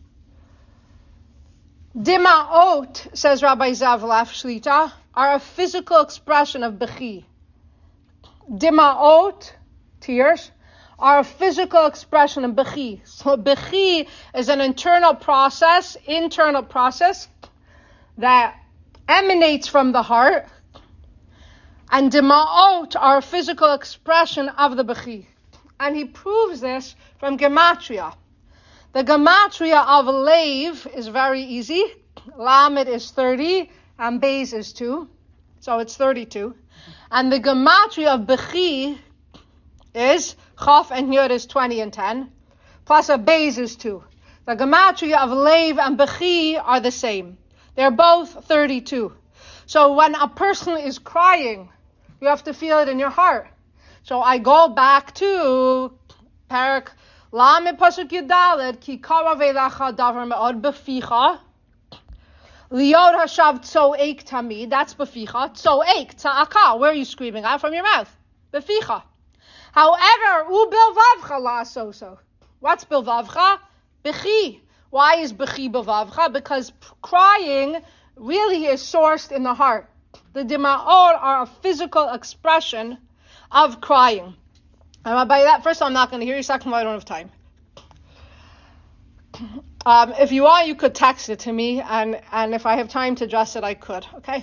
Dimaot, says Rabbi Zavlev Shlita, are a physical expression of bechi. Dimaot, tears, are a physical expression of bechi. So bechi is an internal process, internal process, that emanates from the heart, and dima'ot are a physical expression of the bechi. And he proves this from gematria. The gematria of leiv is very easy. Lamed is thirty, and beis is two, so it's thirty-two. And the gematria of bechi is chaf and yud is twenty and ten, plus a beis is two. The gematria of leiv and bechi are the same. They're both thirty-two. So when a person is crying, you have to feel it in your heart. So I go back to Parak Lamed Pasuk Yudaled Ki Karav Elecha Davar Me'od Beficha Liyod Hashav Tzoek Tamid. That's Beficha. Tzoek Tza'aka. Where are you screaming out? From your mouth. Beficha. However, U Bilvavcha La So-so. What's Bilvavcha? Bechi. Why is bechi b'vavcha? Because crying really is sourced in the heart. The dima'or are a physical expression of crying. And by that, first I'm not going to hear you. Second, I don't have time. Um, if you want, you could text it to me, and, and if I have time to address it, I could. Okay?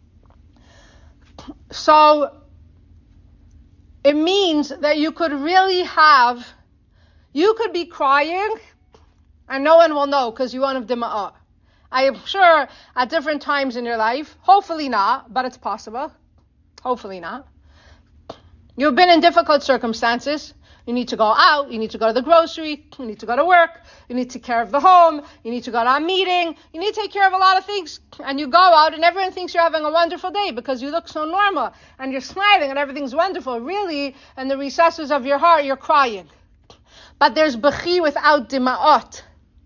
So, it means that you could really have, you could be crying, and no one will know because you won't have dima'ah. I am sure at different times in your life, hopefully not, but it's possible. Hopefully not. You've been in difficult circumstances. You need to go out. You need to go to the grocery. You need to go to work. You need to take care of the home. You need to go to a meeting. You need to take care of a lot of things. And you go out and everyone thinks you're having a wonderful day because you look so normal and you're smiling and everything's wonderful. Really, in the recesses of your heart, you're crying. But there's bechi without dima'ot.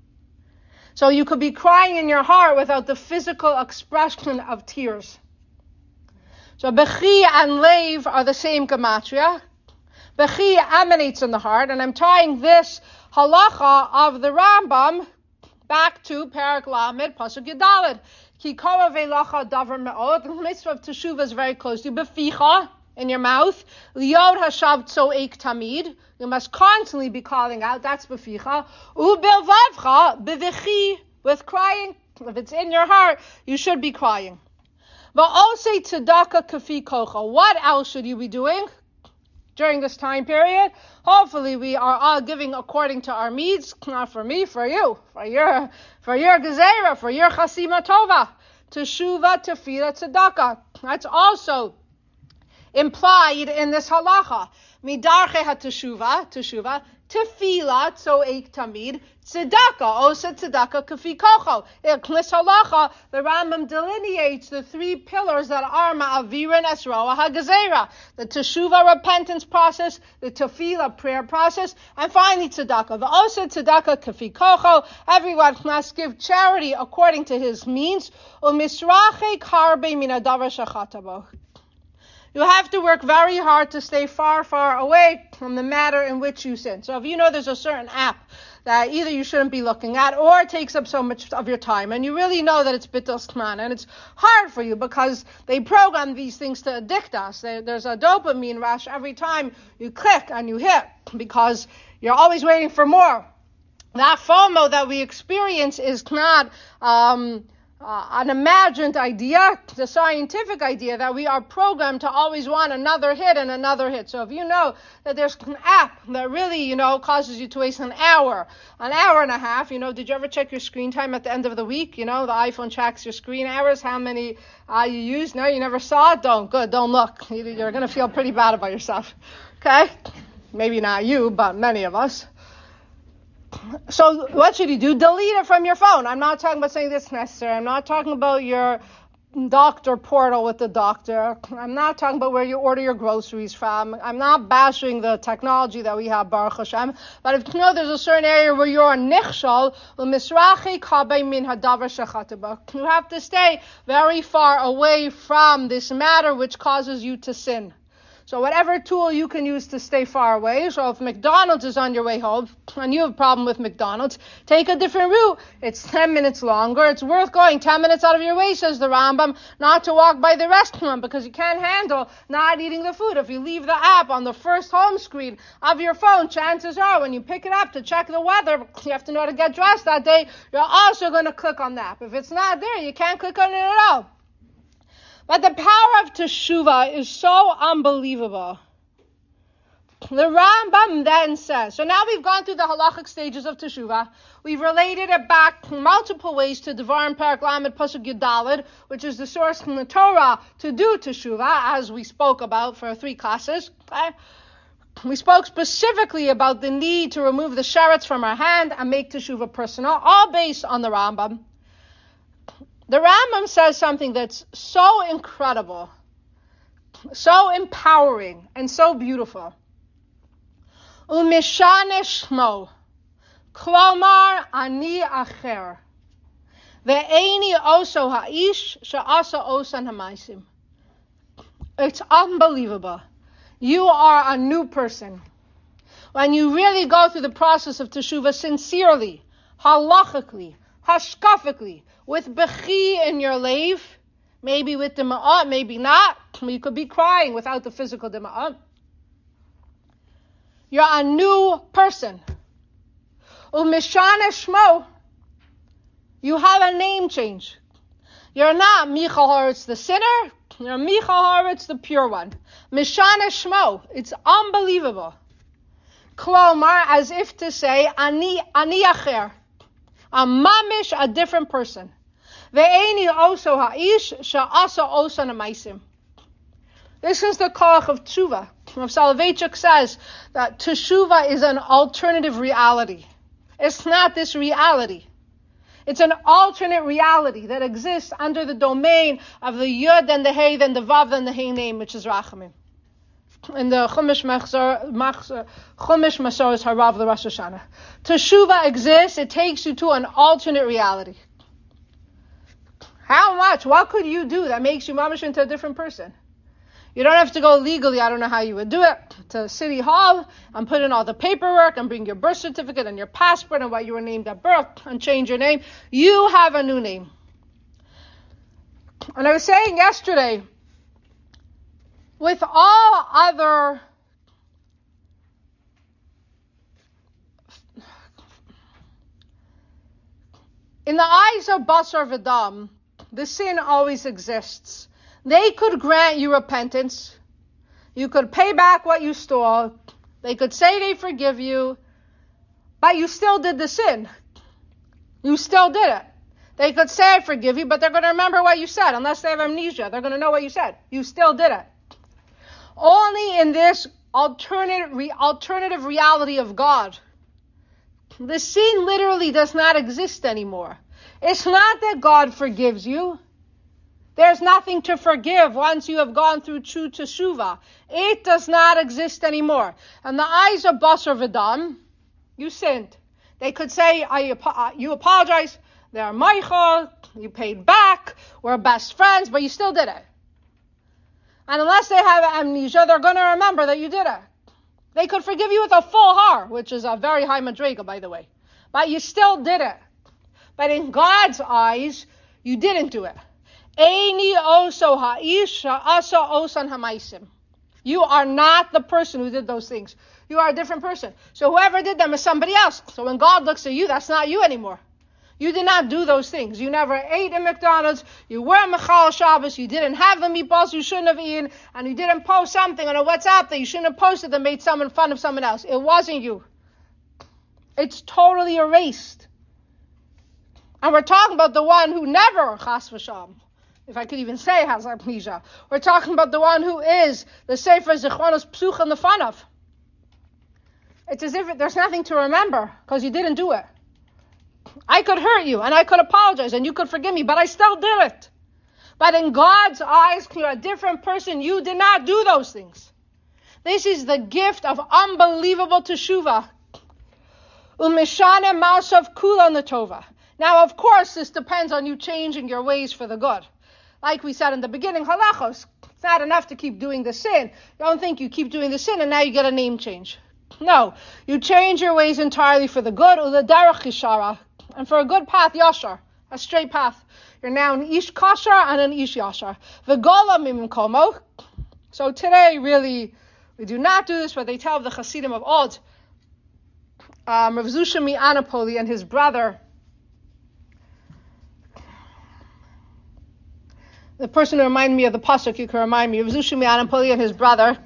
So you could be crying in your heart without the physical expression of tears. So bechi and leiv are the same gematria. Bechi emanates in the heart, and I'm tying this halacha of the Rambam back to Parak Lamed, Pasuk Yudalid. Ki kora veilacha davar me'od. The mitzvah of teshuvah is very close to you. Beficha, in your mouth. Liod hashav tzo'ek tamid. You must constantly be calling out. That's beficha. U'belvavcha, bevichi, with crying. If it's in your heart, you should be crying. Va'osei tzedakah kafi kocha. What else should you be doing during this time period? Hopefully we are all giving according to our needs, not for me, for you, for your, for your gezerah, for your chasima tova, teshuva, tefillah, tzedakah. That's also implied in this halacha. Midarche ha-teshuva, teshuva, tefillah, tzo'ek tamid, tzedakah, osa tzedakah kafi kocho. In this halacha, the Rambam delineates the three pillars that are ma'avira and esroa ha'gezerah. The teshuva repentance process, the tefillah prayer process, and finally tzedakah. The osa tzedakah kafi kocho. Everyone must give charity according to his means. U'misrachek harbe min hadavar shachatabo. You have to work very hard to stay far, far away from the matter in which you sin. So if you know there's a certain app that either you shouldn't be looking at or it takes up so much of your time, and you really know that it's bitul kman, and it's hard for you because they program these things to addict us. They, there's a dopamine rush every time you click and you hit because you're always waiting for more. That FOMO that we experience is not um Uh, an imagined idea, the scientific idea that we are programmed to always want another hit and another hit. So if you know that there's an app that really, you know, causes you to waste an hour, an hour and a half, you know, did you ever check your screen time at the end of the week? You know, the iPhone tracks your screen hours, how many uh, you use. No, you never saw it? Don't. Good. Don't look. You're going to feel pretty bad about yourself. Okay? Maybe not you, but many of us. So what should you do? Delete it from your phone. I'm not talking about saying this necessary. I'm not talking about your doctor portal with the doctor. I'm not talking about where you order your groceries from. I'm not bashing the technology that we have, Baruch Hashem. But if you know there's a certain area where you're a nichshal, you have to stay very far away from this matter which causes you to sin. So whatever tool you can use to stay far away. So if McDonald's is on your way home and you have a problem with McDonald's, take a different route. It's ten minutes longer. It's worth going ten minutes out of your way, says the Rambam, not to walk by the restaurant because you can't handle not eating the food. If you leave the app on the first home screen of your phone, chances are when you pick it up to check the weather, you have to know how to get dressed that day, you're also going to click on that. If it's not there, you can't click on it at all. But the power of Teshuvah is so unbelievable. The Rambam then says, so now we've gone through the halachic stages of Teshuvah. We've related it back multiple ways to Devarim Parak Lamed Pasuk Yudalid, which is the source from the Torah to do Teshuvah, as we spoke about for three classes. Okay? We spoke specifically about the need to remove the sherets from our hand and make Teshuvah personal, all based on the Rambam. The Rambam says something that's so incredible, so empowering, and so beautiful. Umishane shmo, klomar ani acher, ve'eni oso ha'ish she'asa osan hamaisim. It's unbelievable. You are a new person. When you really go through the process of teshuvah sincerely, halachically, hashkafically, with bechi in your leiv, maybe with dema'at, maybe not. You could be crying without the physical dema'at. You're a new person. Umishane shmo, you have a name change. You're not Michal Horitz the sinner, you're Michal Horitz the pure one. Mishane shmo, it's unbelievable. Klomar, as if to say, ani, ani acher. A mamish, a different person. Ve'eni oso ha'ish, sha'asa osan amaisim. This is the koach of tshuva. Rav Soloveitchik says that Teshuvah is an alternative reality. It's not this reality. It's an alternate reality that exists under the domain of the Yud and the Hey and the Vav and the Hey name, which is Rachamim. In the Chumash Masoros Harav, the Rosh Hashanah. Teshuvah exists. It takes you to an alternate reality. How much? What could you do that makes you mamish into a different person? You don't have to go legally. I don't know how you would do it. To City Hall and put in all the paperwork and bring your birth certificate and your passport and what you were named at birth and change your name. You have a new name. And I was saying yesterday, with all other in the eyes of Basar V'Dam, the sin always exists. They could grant you repentance. You could pay back what you stole. They could say they forgive you, but you still did the sin. You still did it. They could say I forgive you, but they're going to remember what you said. Unless they have amnesia, they're going to know what you said. You still did it. Only in this alternate, re- alternative reality of God, the sin literally does not exist anymore. It's not that God forgives you. There's nothing to forgive once you have gone through true teshuvah. It does not exist anymore. In the eyes of Basar V'Dam, you sinned. They could say, I, you apologize, they're Michael, you paid back, we're best friends, but you still did it. And unless they have amnesia, they're going to remember that you did it. They could forgive you with a full har, which is a very high madrega, by the way. But you still did it. But in God's eyes, you didn't do it. Eini oso ha'ish asa osan hamaisim. You are not the person who did those things. You are a different person. So whoever did them is somebody else. So when God looks at you, that's not you anymore. You did not do those things. You never ate in McDonald's. You were Mechal Shabbos. You didn't have the meatballs you shouldn't have eaten. And you didn't post something on a WhatsApp that you shouldn't have posted that made someone fun of someone else. It wasn't you. It's totally erased. And we're talking about the one who never, chas v'sham, if I could even say has amnesia. We're talking about the one who is the Sefer Zichronos Psuch and the Fanav. It's as if it, there's nothing to remember because you didn't do it. I could hurt you and I could apologize and you could forgive me, but I still did it. But in God's eyes, you're a different person. You did not do those things. This is the gift of unbelievable teshuvah. Umishane ma'asav kula netova. Now, of course, this depends on you changing your ways for the good. Like we said in the beginning, halachos, it's not enough to keep doing the sin. Don't think you keep doing the sin and now you get a name change. No, you change your ways entirely for the good, uledarach yishara, and for a good path, yashar, a straight path. You're now an ish kashar and an ish yashar. V'gola mimkomo. So today, really, we do not do this, but they tell the Hasidim of old, um, Rav Zusha Mi'anapoli and his brother, the person who reminded me of the pasuk, you can remind me, Rav Zusha Mi'anapoli and his brother,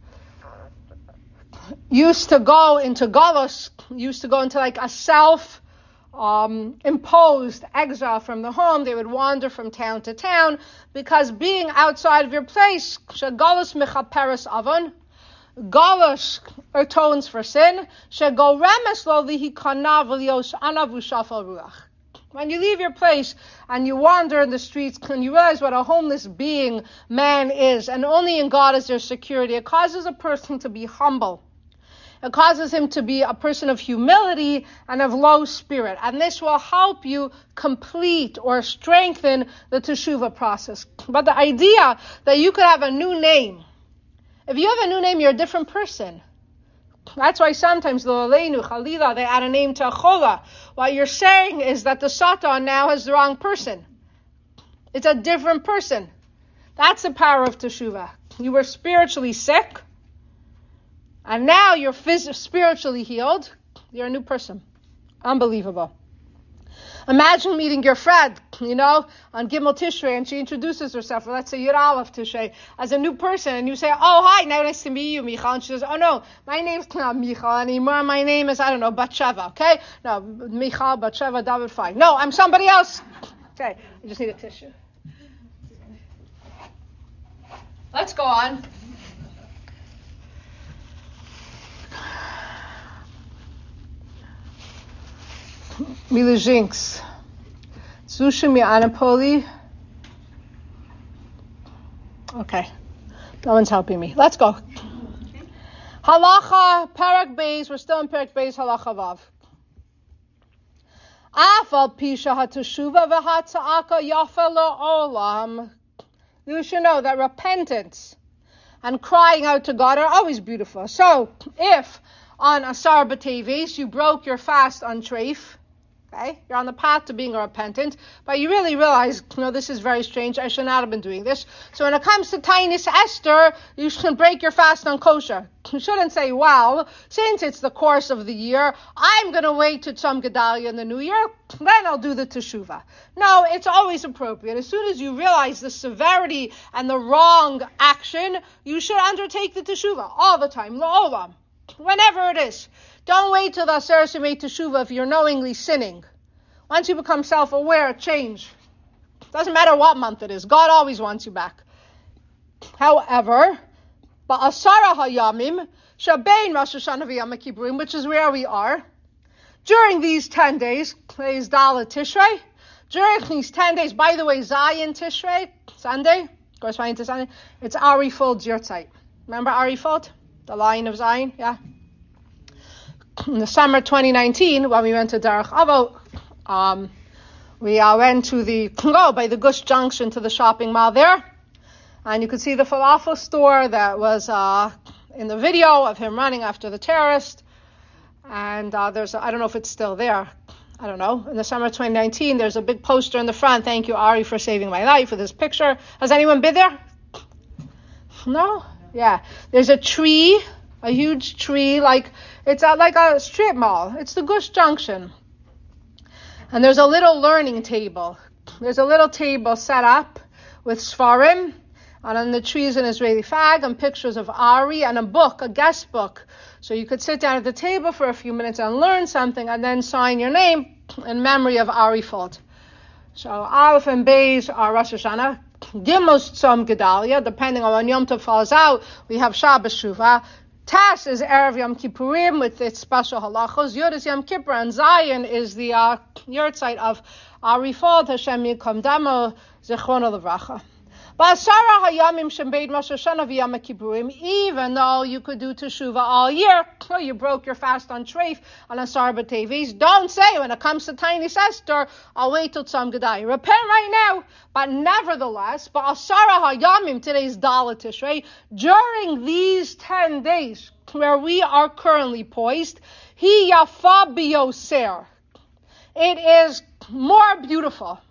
used to go into Golos, used to go into like a self um, imposed exile from the home. They would wander from town to town because being outside of your place, Golos mechaperes avon, Golos atones for sin, Shego remes lo lihikana v'lios anavu shafal ruach. When you leave your place and you wander in the streets and you realize what a homeless being man is, and only in God is there security, it causes a person to be humble. It causes him to be a person of humility and of low spirit. And this will help you complete or strengthen the teshuvah process. But the idea that you could have a new name, if you have a new name, you're a different person. That's why sometimes the Aleinu, Chalila, they add a name to Chola. What you're saying is that the Satan now has the wrong person. It's a different person. That's the power of teshuvah. You were spiritually sick, and now you're phys- spiritually healed. You're a new person. Unbelievable. Imagine meeting your friend, you know, on Gimel Tishrei, and she introduces herself, or let's say Yud Aleph Tishrei, as a new person, and you say, oh, hi, now nice to meet you, Michal. And she says, oh, no, my name's not Michal anymore. My name is, I don't know, Batsheva, okay? No, Michal, Batsheva, David, fine. No, I'm somebody else. Okay, I just need a tissue. Let's go on. Milizhinks. Zushimi Anapoli. Okay. No one's helping me. Let's go. Halacha, Parak Beis. We're still in Parak Beis, Halacha Vav. Afal Pisha HaTeshuva v'Hatza'aka Yafa La'olam. You should know that repentance and crying out to God are always beautiful. So, if on Asar B'Teves you broke your fast on Treif, okay, you're on the path to being a repentant, but you really realize, you know, this is very strange. I should not have been doing this. So when it comes to Tainis Esther, you should break your fast on kosher. You shouldn't say, well, since it's the course of the year, I'm going to wait to Tzom Gedalia in the new year, then I'll do the Teshuvah. No, it's always appropriate. As soon as you realize the severity and the wrong action, you should undertake the Teshuvah all the time, La'olam, whenever it is. Don't wait till the Aseret Yemei Teshuvah if you're knowingly sinning. Once you become self-aware, change. Doesn't matter what month it is. God always wants you back. However, Ba'asara Hayamim, Shabein Rosh Hashanah v'Yom Kippurim, which is where we are, during these ten days, today's Dalet Tishrei, during these ten days, by the way, Zayin Tishrei, Sunday, corresponding to Sunday, it's Ari Fold's Yurtzeit. Remember Ari Fold? The line of Zayin? Yeah. In the summer twenty nineteen, when we went to Derech Avot, um, we uh, went to the, oh, by the Gush Junction to the shopping mall there. And you could see the falafel store that was uh, in the video of him running after the terrorist. And uh, there's, a, I don't know if it's still there. I don't know. In the summer of twenty nineteen, there's a big poster in the front. Thank you, Ari, for saving my life with this picture. Has anyone been there? No? Yeah. There's a tree, a huge tree, like it's a, like a strip mall. It's the Gush Junction. And there's a little learning table. There's a little table set up with Sfarim. And on the tree is an Israeli flag and pictures of Ari and a book, a guest book. So you could sit down at the table for a few minutes and learn something and then sign your name in memory of Ari Fold. So Aleph and Beis are Rosh Hashanah. Gimel Tzom Gedalia, depending on when Yom Tov falls out, we have Shabbos Shuvah. Tash is Erev Yom Kippurim with its special halachos. Yud is Yom Kippur, and Zion is the uh, yurtzeit of Ari Fold, Hashem Yikom Damo, Zechrono Levracha. Ba'asara hayamim shembeid Rosh Hashanah v'Yom Kippurim, even though you could do Teshuvah all year, or you broke your fast on Treif, on Asar B'Teves, don't say when it comes to Tainis Esther, I'll wait till Tzom Gedalia. Repent right now, but nevertheless, Ba'asara hayamim, today's Dalet Tishrei, during these ten days where we are currently poised, Hi Yafa B'Yoser, it is more beautiful.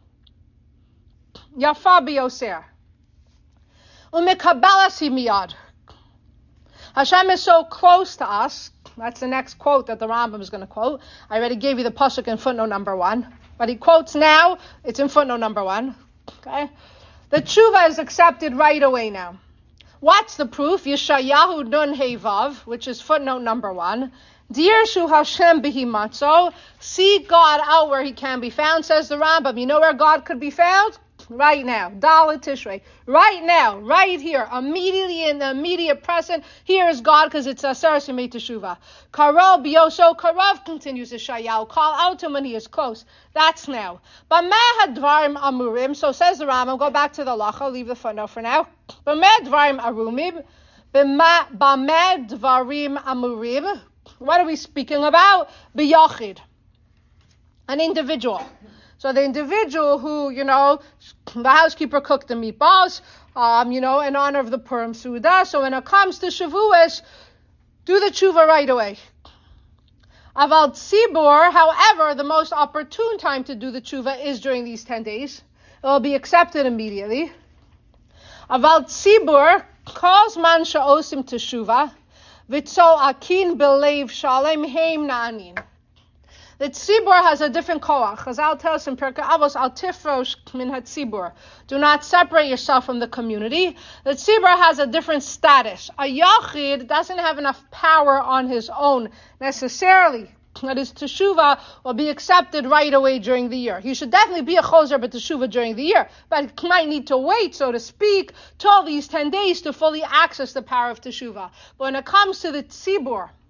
Yafa B'Yoser. Umikabelas miyad. Hashem is so close to us. That's the next quote that the Rambam is going to quote. I already gave you the pasuk in footnote number one, but he quotes now. It's in footnote number one. Okay, the tshuva is accepted right away now. What's the proof? Yeshayahu nun hevav, which is footnote number one. Dirshu Hashem bihimatzo. Seek God out where He can be found, says the Rambam. You know where God could be found? Right now, Dalet Tishrei. Right now, right here, immediately in the immediate present, here is God because it's Aseret Yemei Teshuvah. Karov B'Yosho, Karov continues Yeshayahu. Call out to him when he is close. That's now. B'meh hadvarim amurim, so says the Rambam, go back to the Lacha, leave the footnote for now. B'meh dvarim arumim, b'meh dvarim amurim. What are we speaking about? B'yachid. An individual. So the individual who, you know, the housekeeper cooked the meatballs, um, you know, in honor of the Purim Suda. So when it comes to Shavuos, do the tshuva right away. Aval Tzibur, however, the most opportune time to do the tshuva is during these ten days. It will be accepted immediately. Aval Tzibur calls man sha'osim teshuva, vitzo akin belev shalem heim na'anin. The tzibur has a different koach. Chazal tells us in Pirkei Avos, al tifrosh min hatzibur. Do not separate yourself from the community. The tzibur has a different status. A yachid doesn't have enough power on his own necessarily. That his teshuvah will be accepted right away during the year. He should definitely be a choser but teshuvah during the year, but he might need to wait, so to speak, till these ten days to fully access the power of teshuvah. But when it comes to the tzibur,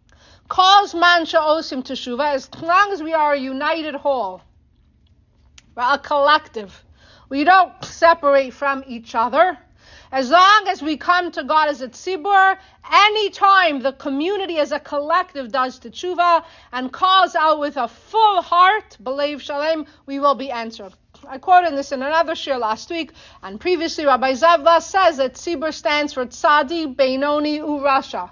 calls man she'osim teshuva, as long as we are a united whole, we're a collective. We don't separate from each other. As long as we come to God as a tzibur, anytime the community as a collective does teshuva and calls out with a full heart, belev shalem, we will be answered. I quoted this in another shir last week, and previously Rabbi Zavla says that tzibur stands for tzaddik, beinoni, urasha.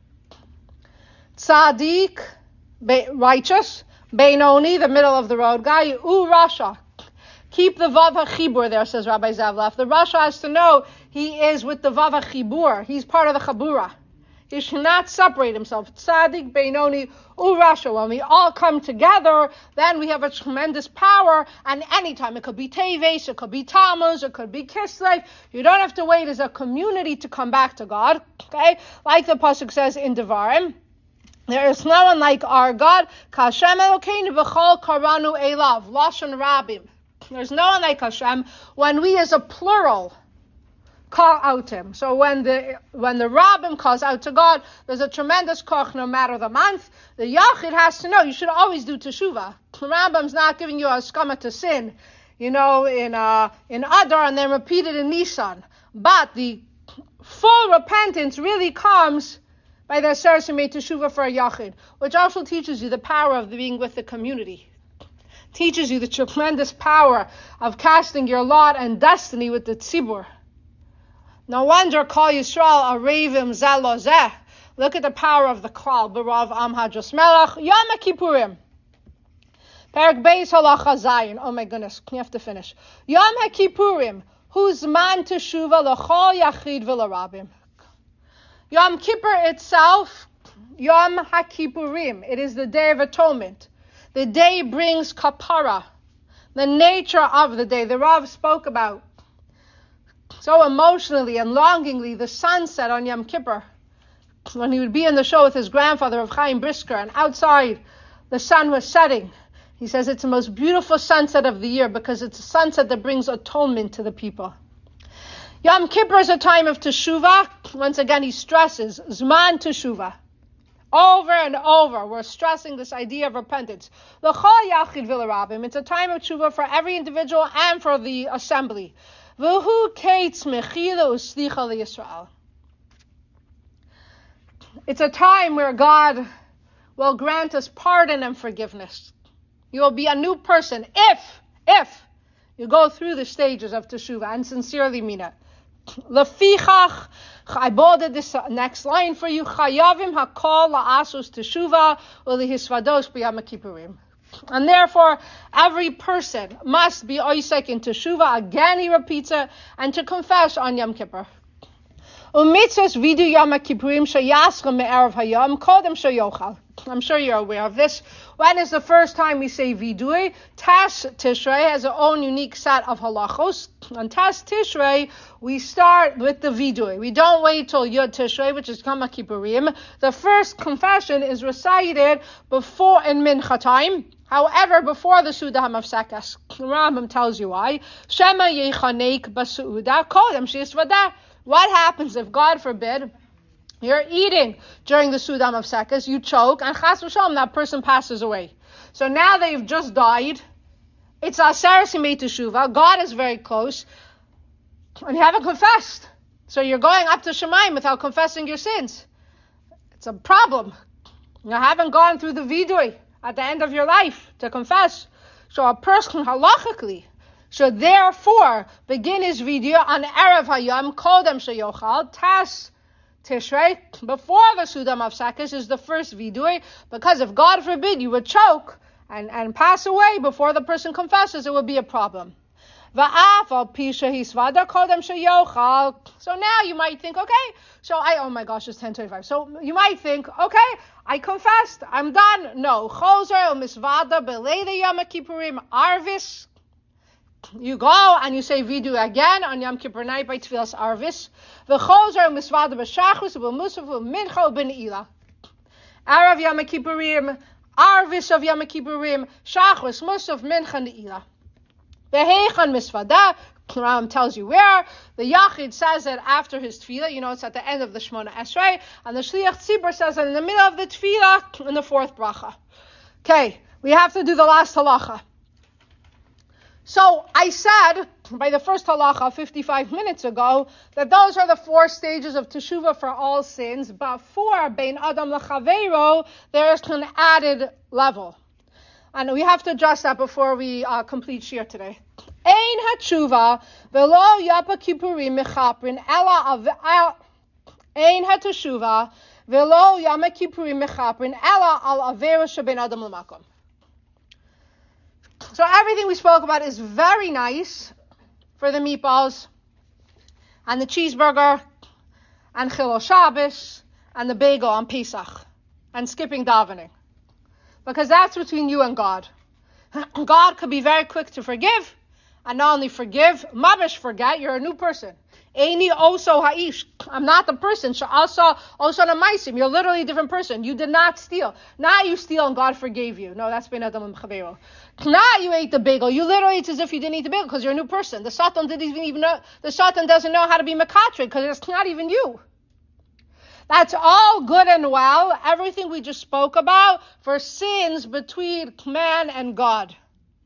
Tzaddik, be- righteous, beinoni, the middle of the road guy, urasha. Keep the Vav HaChibur there, says Rabbi Zavla. If the Rasha has to know he is with the Vav HaChibur, he's part of the Chabura. He should not separate himself. Tzaddik, Beinoni, Urasha. When we all come together, then we have a tremendous power, and anytime, it could be Teves, it could be Tammuz, it could be Kislev. You don't have to wait as a community to come back to God, okay? Like the Pasuk says in Devarim, there is no one like our God. Kashem Elokeinu b'chol karanu elav, Lashon Rabim. There's no one like Hashem when we as a plural call out to Him. So when the when the Rabbim calls out to God, there's a tremendous koch no matter the month. The Yachid has to know you should always do teshuvah. The Rambam's not giving you a skama to sin, you know, in uh, in Adar and then repeat it in Nisan. But the full repentance really comes by the Aseret Shemei Teshuvah for a Yachid, which also teaches you the power of being with the community. Teaches you the tremendous power of casting your lot and destiny with the tzibur. No wonder Kol Yisrael arevim zeh lo zeh. Look at the power of the Klal. B'rav Am Hadras Melech Yom HaKippurim. Perek Beis Halacha Zayin. Oh my goodness, you have to finish. Yom HaKippurim hu zman teshuva l'chol yachid v'larabim. Yom Kippur itself, Yom HaKippurim. It is the Day of Atonement. The day brings kapara, the nature of the day. The Rav spoke about so emotionally and longingly the sunset on Yom Kippur, when he would be in the show with his grandfather of Chaim Brisker, and outside the sun was setting. He says it's the most beautiful sunset of the year because it's a sunset that brings atonement to the people. Yom Kippur is a time of teshuvah. Once again, he stresses zman teshuvah. Over and over, we're stressing this idea of repentance. L'chol yachid v'larabim. It's a time of tshuva for every individual and for the assembly. V'hu kates mechila uslicha liYisrael. It's a time where God will grant us pardon and forgiveness. You will be a new person if, if you go through the stages of teshuva and sincerely mean it. Lefichach, I bolded this next line for you. Chayavim hakol la'asos teshuva u'lihisvados b'yom kippurim. And therefore, every person must be oisek in teshuva. Again, he repeats it, and to confess on Yom Kippur. Umitzos vidu Yom Kippurim sheyaschem me'erev hayom kodem sheyochal. I'm sure you're aware of this. When is the first time we say vidui? Tes Tishrei has its own unique set of halachos. On Tes Tishrei, we start with the vidui. We don't wait till Yud Tishrei, which is Yom Kippurim. The first confession is recited before in Mincha time. However, before the Suda HaMafsekas, Rambam tells you why. Shema yechanek basuda kodem sheisvadah. What happens if, God forbid, you're eating during the Suda HaMafsekas, you choke, and chas v'shalom, that person passes away. So now they've just died. It's Aseret Shemei Teshuvah. God is very close, and you haven't confessed. So you're going up to Shemayim without confessing your sins. It's a problem. You haven't gone through the vidui at the end of your life to confess. So a person halachically should therefore begin his video on Erev Hayom Kodem Sheyochal Tas Tishrei before the Suda HaMafsekas is the first vidui, because if God forbid you would choke and, and pass away before the person confesses, it would be a problem. So now you might think, okay, so I, oh my gosh, it's ten twenty-five. So you might think, okay, I confessed, I'm done. No, Choser u'misvada b'leila Yom Kippurim Arvis. You go and you say vidu again on Yom Kippur night by Tfilas Arvis. V'chozer u'misvada b'shachus u'b'musaf u'mincha u'b'ne'ilah. Arav Yom Kippurim, Arvis of Yom Kippurim, Shachus, Musaf, Mincha, Ne'ilah. Behechan misvada, The Rambam tells you where. The Yachid says it after his tefillah. You know, it's at the end of the Shemona Esrei. And the Shliach Tzibur says it in the middle of the tefillah in the fourth bracha. Okay, we have to do the last halacha. So I said by the first halacha fifty-five minutes ago that those are the four stages of teshuvah for all sins, but for bein adam lechaveiro there is an added level, and we have to address that before we uh, complete shir today. Ein hatshuva velo yapa kippurim mechaprin ela ein hateshuva velo yama kippurim mechaprin ela al avera shebein adam lemakom. So everything we spoke about is very nice for the meatballs and the cheeseburger and Chilul Shabbos and the bagel on Pesach and skipping davening. Because that's between you and God. God could be very quick to forgive, and not only forgive, mamish forget, you're a new person. Eini oso ha'ish. I'm not the person. Also, also the maisim. You're literally a different person. You did not steal. Now you steal and God forgave you. No, that's bein adam l'chaveiro. Now you ate the bagel. You literally, it's as if you didn't eat the bagel because you're a new person. The Satan didn't even, even know, the Satan doesn't know how to be mekatrik because it's not even you. That's all good and well. Everything we just spoke about for sins between man and God.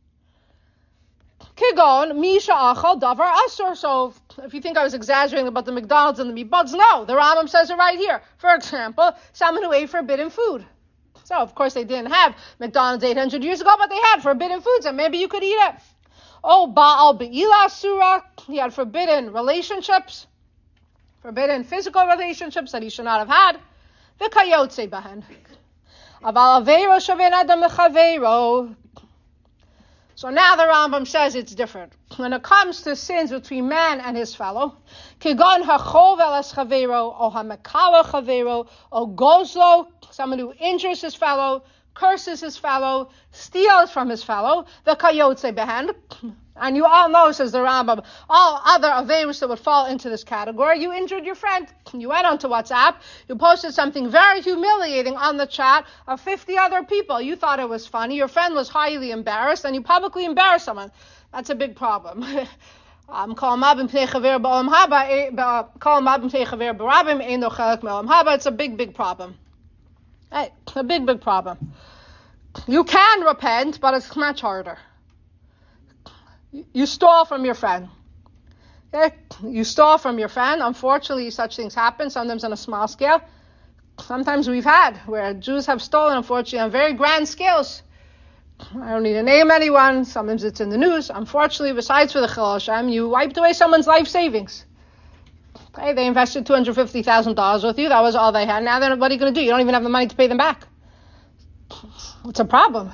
Kigon, Misha Achal Davar Asur. So if you think I was exaggerating about the McDonald's and the meatballs, no, the Rambam says it right here. For example, someone who ate forbidden food. So of course they didn't have McDonald's eight hundred years ago, but they had forbidden foods, and maybe you could eat it. Oh, Baal Be'ila Surah, he had forbidden relationships, forbidden physical relationships that he should not have had. V'kayotze bahen. Aval aveiro shaven adam lechaveiro. So now the Rambam says it's different. When it comes to sins between man and his fellow, kigon hachov elas chaveiro, o hamekala chaveiro, o gozlo, someone who injures his fellow, curses his fellow, steals from his fellow, the kayotze behen. And you all know, says the Rambam, all other aveirus that would fall into this category. You injured your friend. You went onto WhatsApp. You posted something very humiliating on the chat of fifty other people. You thought it was funny. Your friend was highly embarrassed, and you publicly embarrassed someone. That's a big problem. Um, it's a big, big problem. Hey, a big, big problem. You can repent, but it's much harder. You stole from your friend. Okay? You stole from your friend. Unfortunately, such things happen, sometimes on a small scale. Sometimes we've had where Jews have stolen, unfortunately, on very grand scales. I don't need to name anyone. Sometimes it's in the news. Unfortunately, besides for the Chilul Hashem, you wiped away someone's life savings. Okay, they invested two hundred fifty thousand dollars with you. That was all they had. Now, then, what are you going to do? You don't even have the money to pay them back. It's a problem.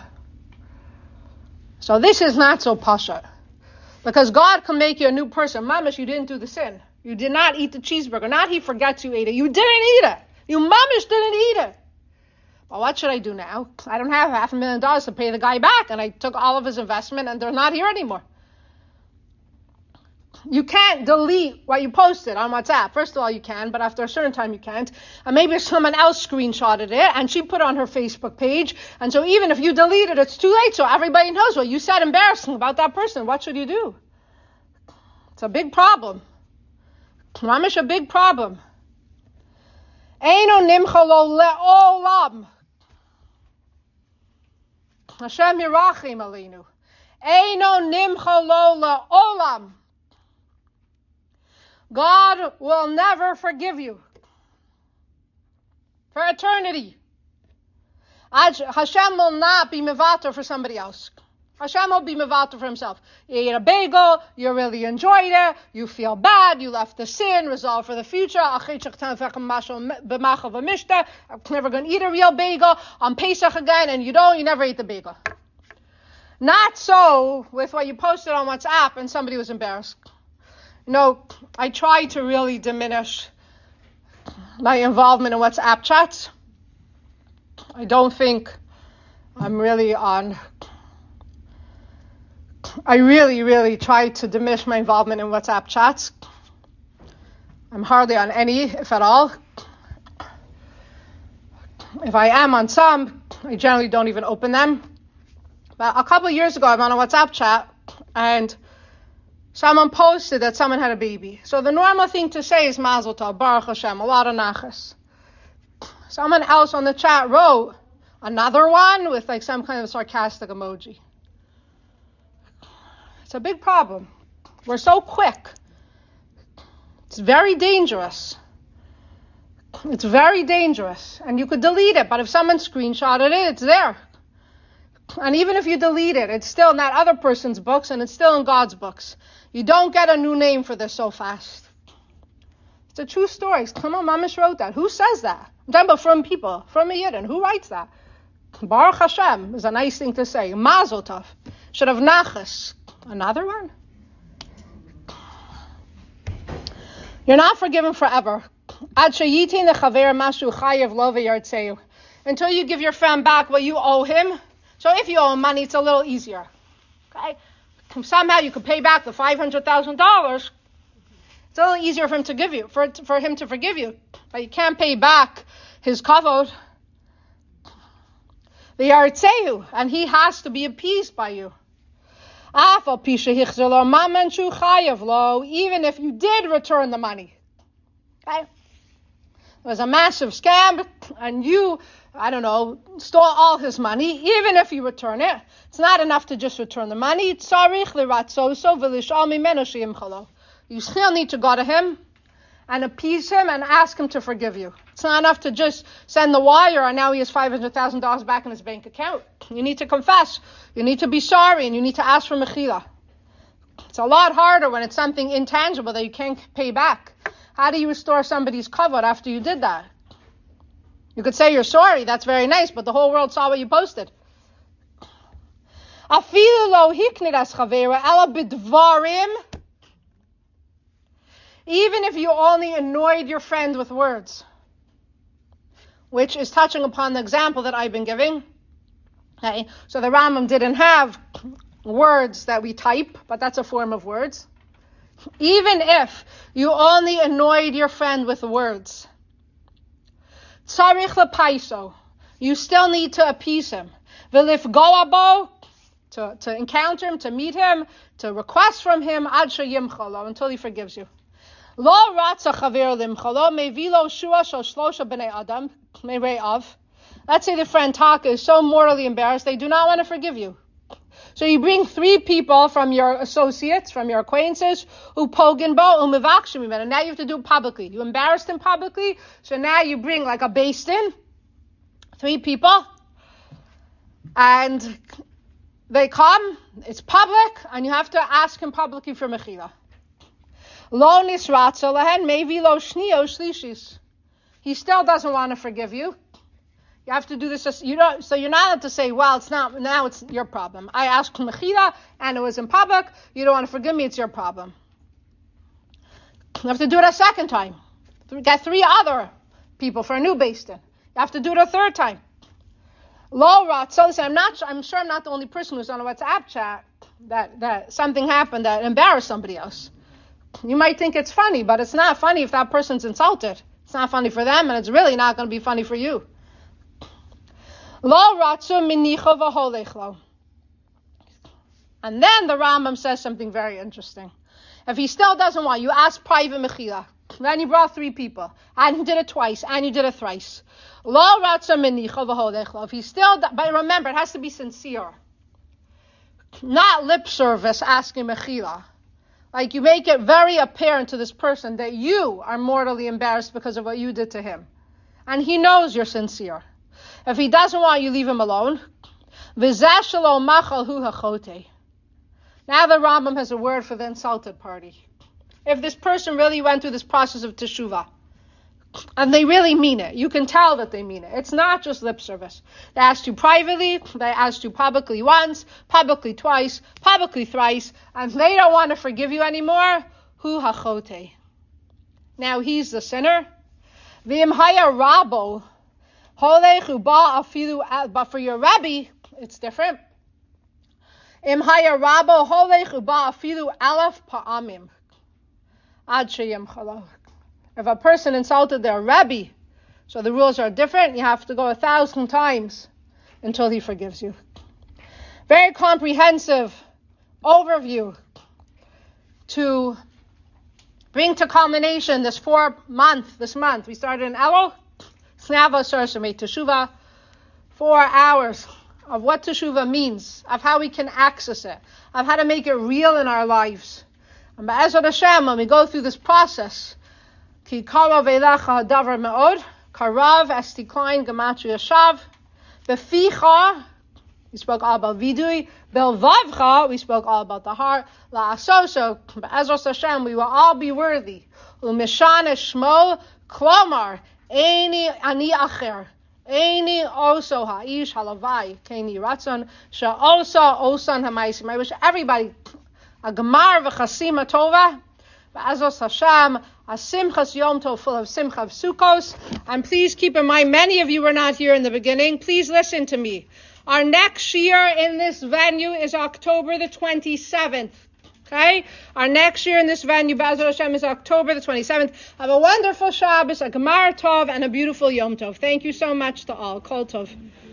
So this is not so pasha. Because God can make you a new person. Mamish, you didn't do the sin. You did not eat the cheeseburger. Not he forgets you ate it. You didn't eat it. You mamish didn't eat it. Well, what should I do now? I don't have half a million dollars to pay the guy back. And I took all of his investment and they're not here anymore. You can't delete what you posted on WhatsApp. First of all, you can, but after a certain time you can't. And maybe someone else screenshotted it and she put it on her Facebook page. And so even if you delete it, it's too late. So everybody knows what you said embarrassing about that person. What should you do? It's a big problem. Ramish, a big problem. Eino nimchalo le'olam. Hashem yirachim aleinu. Eino nimchalo le'olam. God will never forgive you for eternity. Hashem will not be mevater for somebody else. Hashem will be mevater for himself. You ate a bagel, you really enjoyed it, you feel bad, you left the sin, resolve for the future. I'm never going to eat a real bagel on Pesach again, and you don't, you never ate the bagel. Not so with what you posted on WhatsApp and somebody was embarrassed. You know, I try to really diminish my involvement in WhatsApp chats. I don't think I'm really on... I really, really try to diminish my involvement in WhatsApp chats. I'm hardly on any, if at all. If I am on some, I generally don't even open them. But a couple of years ago, I'm on a WhatsApp chat, and Someone posted that someone had a baby. So the normal thing to say is Mazel Tov, Baruch Hashem, a lot of nachas. Someone else on the chat wrote another one with like some kind of sarcastic emoji. It's a big problem. We're so quick. It's very dangerous. It's very dangerous. And you could delete it, but if someone screenshotted it, it's there. And even if you delete it, it's still in that other person's books and it's still in God's books. You don't get a new name for this so fast. It's a true story. Come on, Mamish wrote that. Who says that? I'm talking about from people, from a Yidden. Who writes that? Baruch Hashem is a nice thing to say. Mazel Tov. Should have nachas. Another one? You're not forgiven forever. Until you give your friend back what you owe him. So if you owe him money, it's a little easier. Okay? Somehow you could pay back the five hundred thousand dollars. It's a little easier for him to give you, for for him to forgive you. But you can't pay back his kavod. The yartzehu, and he has to be appeased by you. Even if you did return the money. Okay? It was a massive scam, and you, I don't know, stole all his money. Even if you return it, it's not enough to just return the money. You still need to go to him and appease him and ask him to forgive you. It's not enough to just send the wire and now he has five hundred thousand dollars back in his bank account. You need to confess. You need to be sorry and you need to ask for mechila. It's a lot harder when it's something intangible that you can't pay back. How do you restore somebody's kavod after you did that? You could say you're sorry, that's very nice, but the whole world saw what you posted. Even if you only annoyed your friend with words, which is touching upon the example that I've been giving. Okay, so the Rambam didn't have words that we type, but that's a form of words. Even if you only annoyed your friend with words, tzarich lepaiso, you still need to appease him. V'lif goabo, to to encounter him, to meet him, to request from him, ad sheyimchalo, until he forgives you. Lo ratza chaver limchalo, mevilo shua shel shlosha b'nei adam, mere'av. Let's say the friend Taka is so mortally embarrassed, they do not want to forgive you. So you bring three people from your associates, from your acquaintances, who pogin bo umivakshim, and now you have to do it publicly. You embarrassed him publicly, so now you bring like a beis din, three people, and they come, it's public, and you have to ask him publicly for mechila. Lo nisratza lehen, maybe lo shnio shlishis. He still doesn't want to forgive you. You have to do this. You don't. So you're not allowed to say, "Well, it's not now. It's your problem." I asked mechila, and it was in public. You don't want to forgive me. It's your problem. You have to do it a second time. Get three other people for a new beis din. You have to do it a third time. Lo rat. So listen, I'm not. I'm sure I'm not the only person who's on a WhatsApp chat that that something happened that embarrassed somebody else. You might think it's funny, but it's not funny if that person's insulted. It's not funny for them, and it's really not going to be funny for you. Lo ratzu minicha v'holechlo. And then the Rambam says something very interesting. If he still doesn't want, you ask private mechila. Then you brought three people, and you did it twice, and you did it thrice. Lo ratzu minicha v'holechlo. If he still, but remember, it has to be sincere, not lip service asking mechila. Like you make it very apparent to this person that you are mortally embarrassed because of what you did to him, and he knows you're sincere. If he doesn't want you, leave him alone. Now the Rambam has a word for the insulted party. If this person really went through this process of teshuvah, and they really mean it, you can tell that they mean it. It's not just lip service. They asked you privately, they asked you publicly once, publicly twice, publicly thrice, and they don't want to forgive you anymore. Hu hachote. Now he's the sinner. V'im haya rabo. But for your Rabbi, it's different. Im haya rabo holech uba afilu alaf pa'amim ad sheyimchalo. If a person insulted their Rabbi, so the rules are different, you have to go a thousand times until he forgives you. Very comprehensive overview to bring to culmination this four month, this month. We started in Elul, Snava Sarsamei Teshuvah, four hours of what Teshuvah means, of how we can access it, of how to make it real in our lives. And Be'ezrat Hashem, when we go through this process, Ki karav elecha davar me'od, karav esti klein gematria shav, beficha, we spoke all about vidui, belvavcha, we spoke all about the heart, la'asoso, Be'ezrat Hashem, we will all be worthy. U'mishan eshmo, klomar, eini ani acher, eini oso ha'ish halavai, keini ratzon, sha'osa osan ha'maisim. I wish everybody a gemar v'chasima tova, v'azos Hashem, a simchas yom tov full of simcha of sukkos. And please keep in mind, many of you were not here in the beginning. Please listen to me. Our next year in this venue is October the twenty-seventh. Okay? Our next year in this venue, B'ezrat Hashem, is October the twenty-seventh. Have a wonderful Shabbos, a gemar tov, and a beautiful yom tov. Thank you so much to all. Kol tov.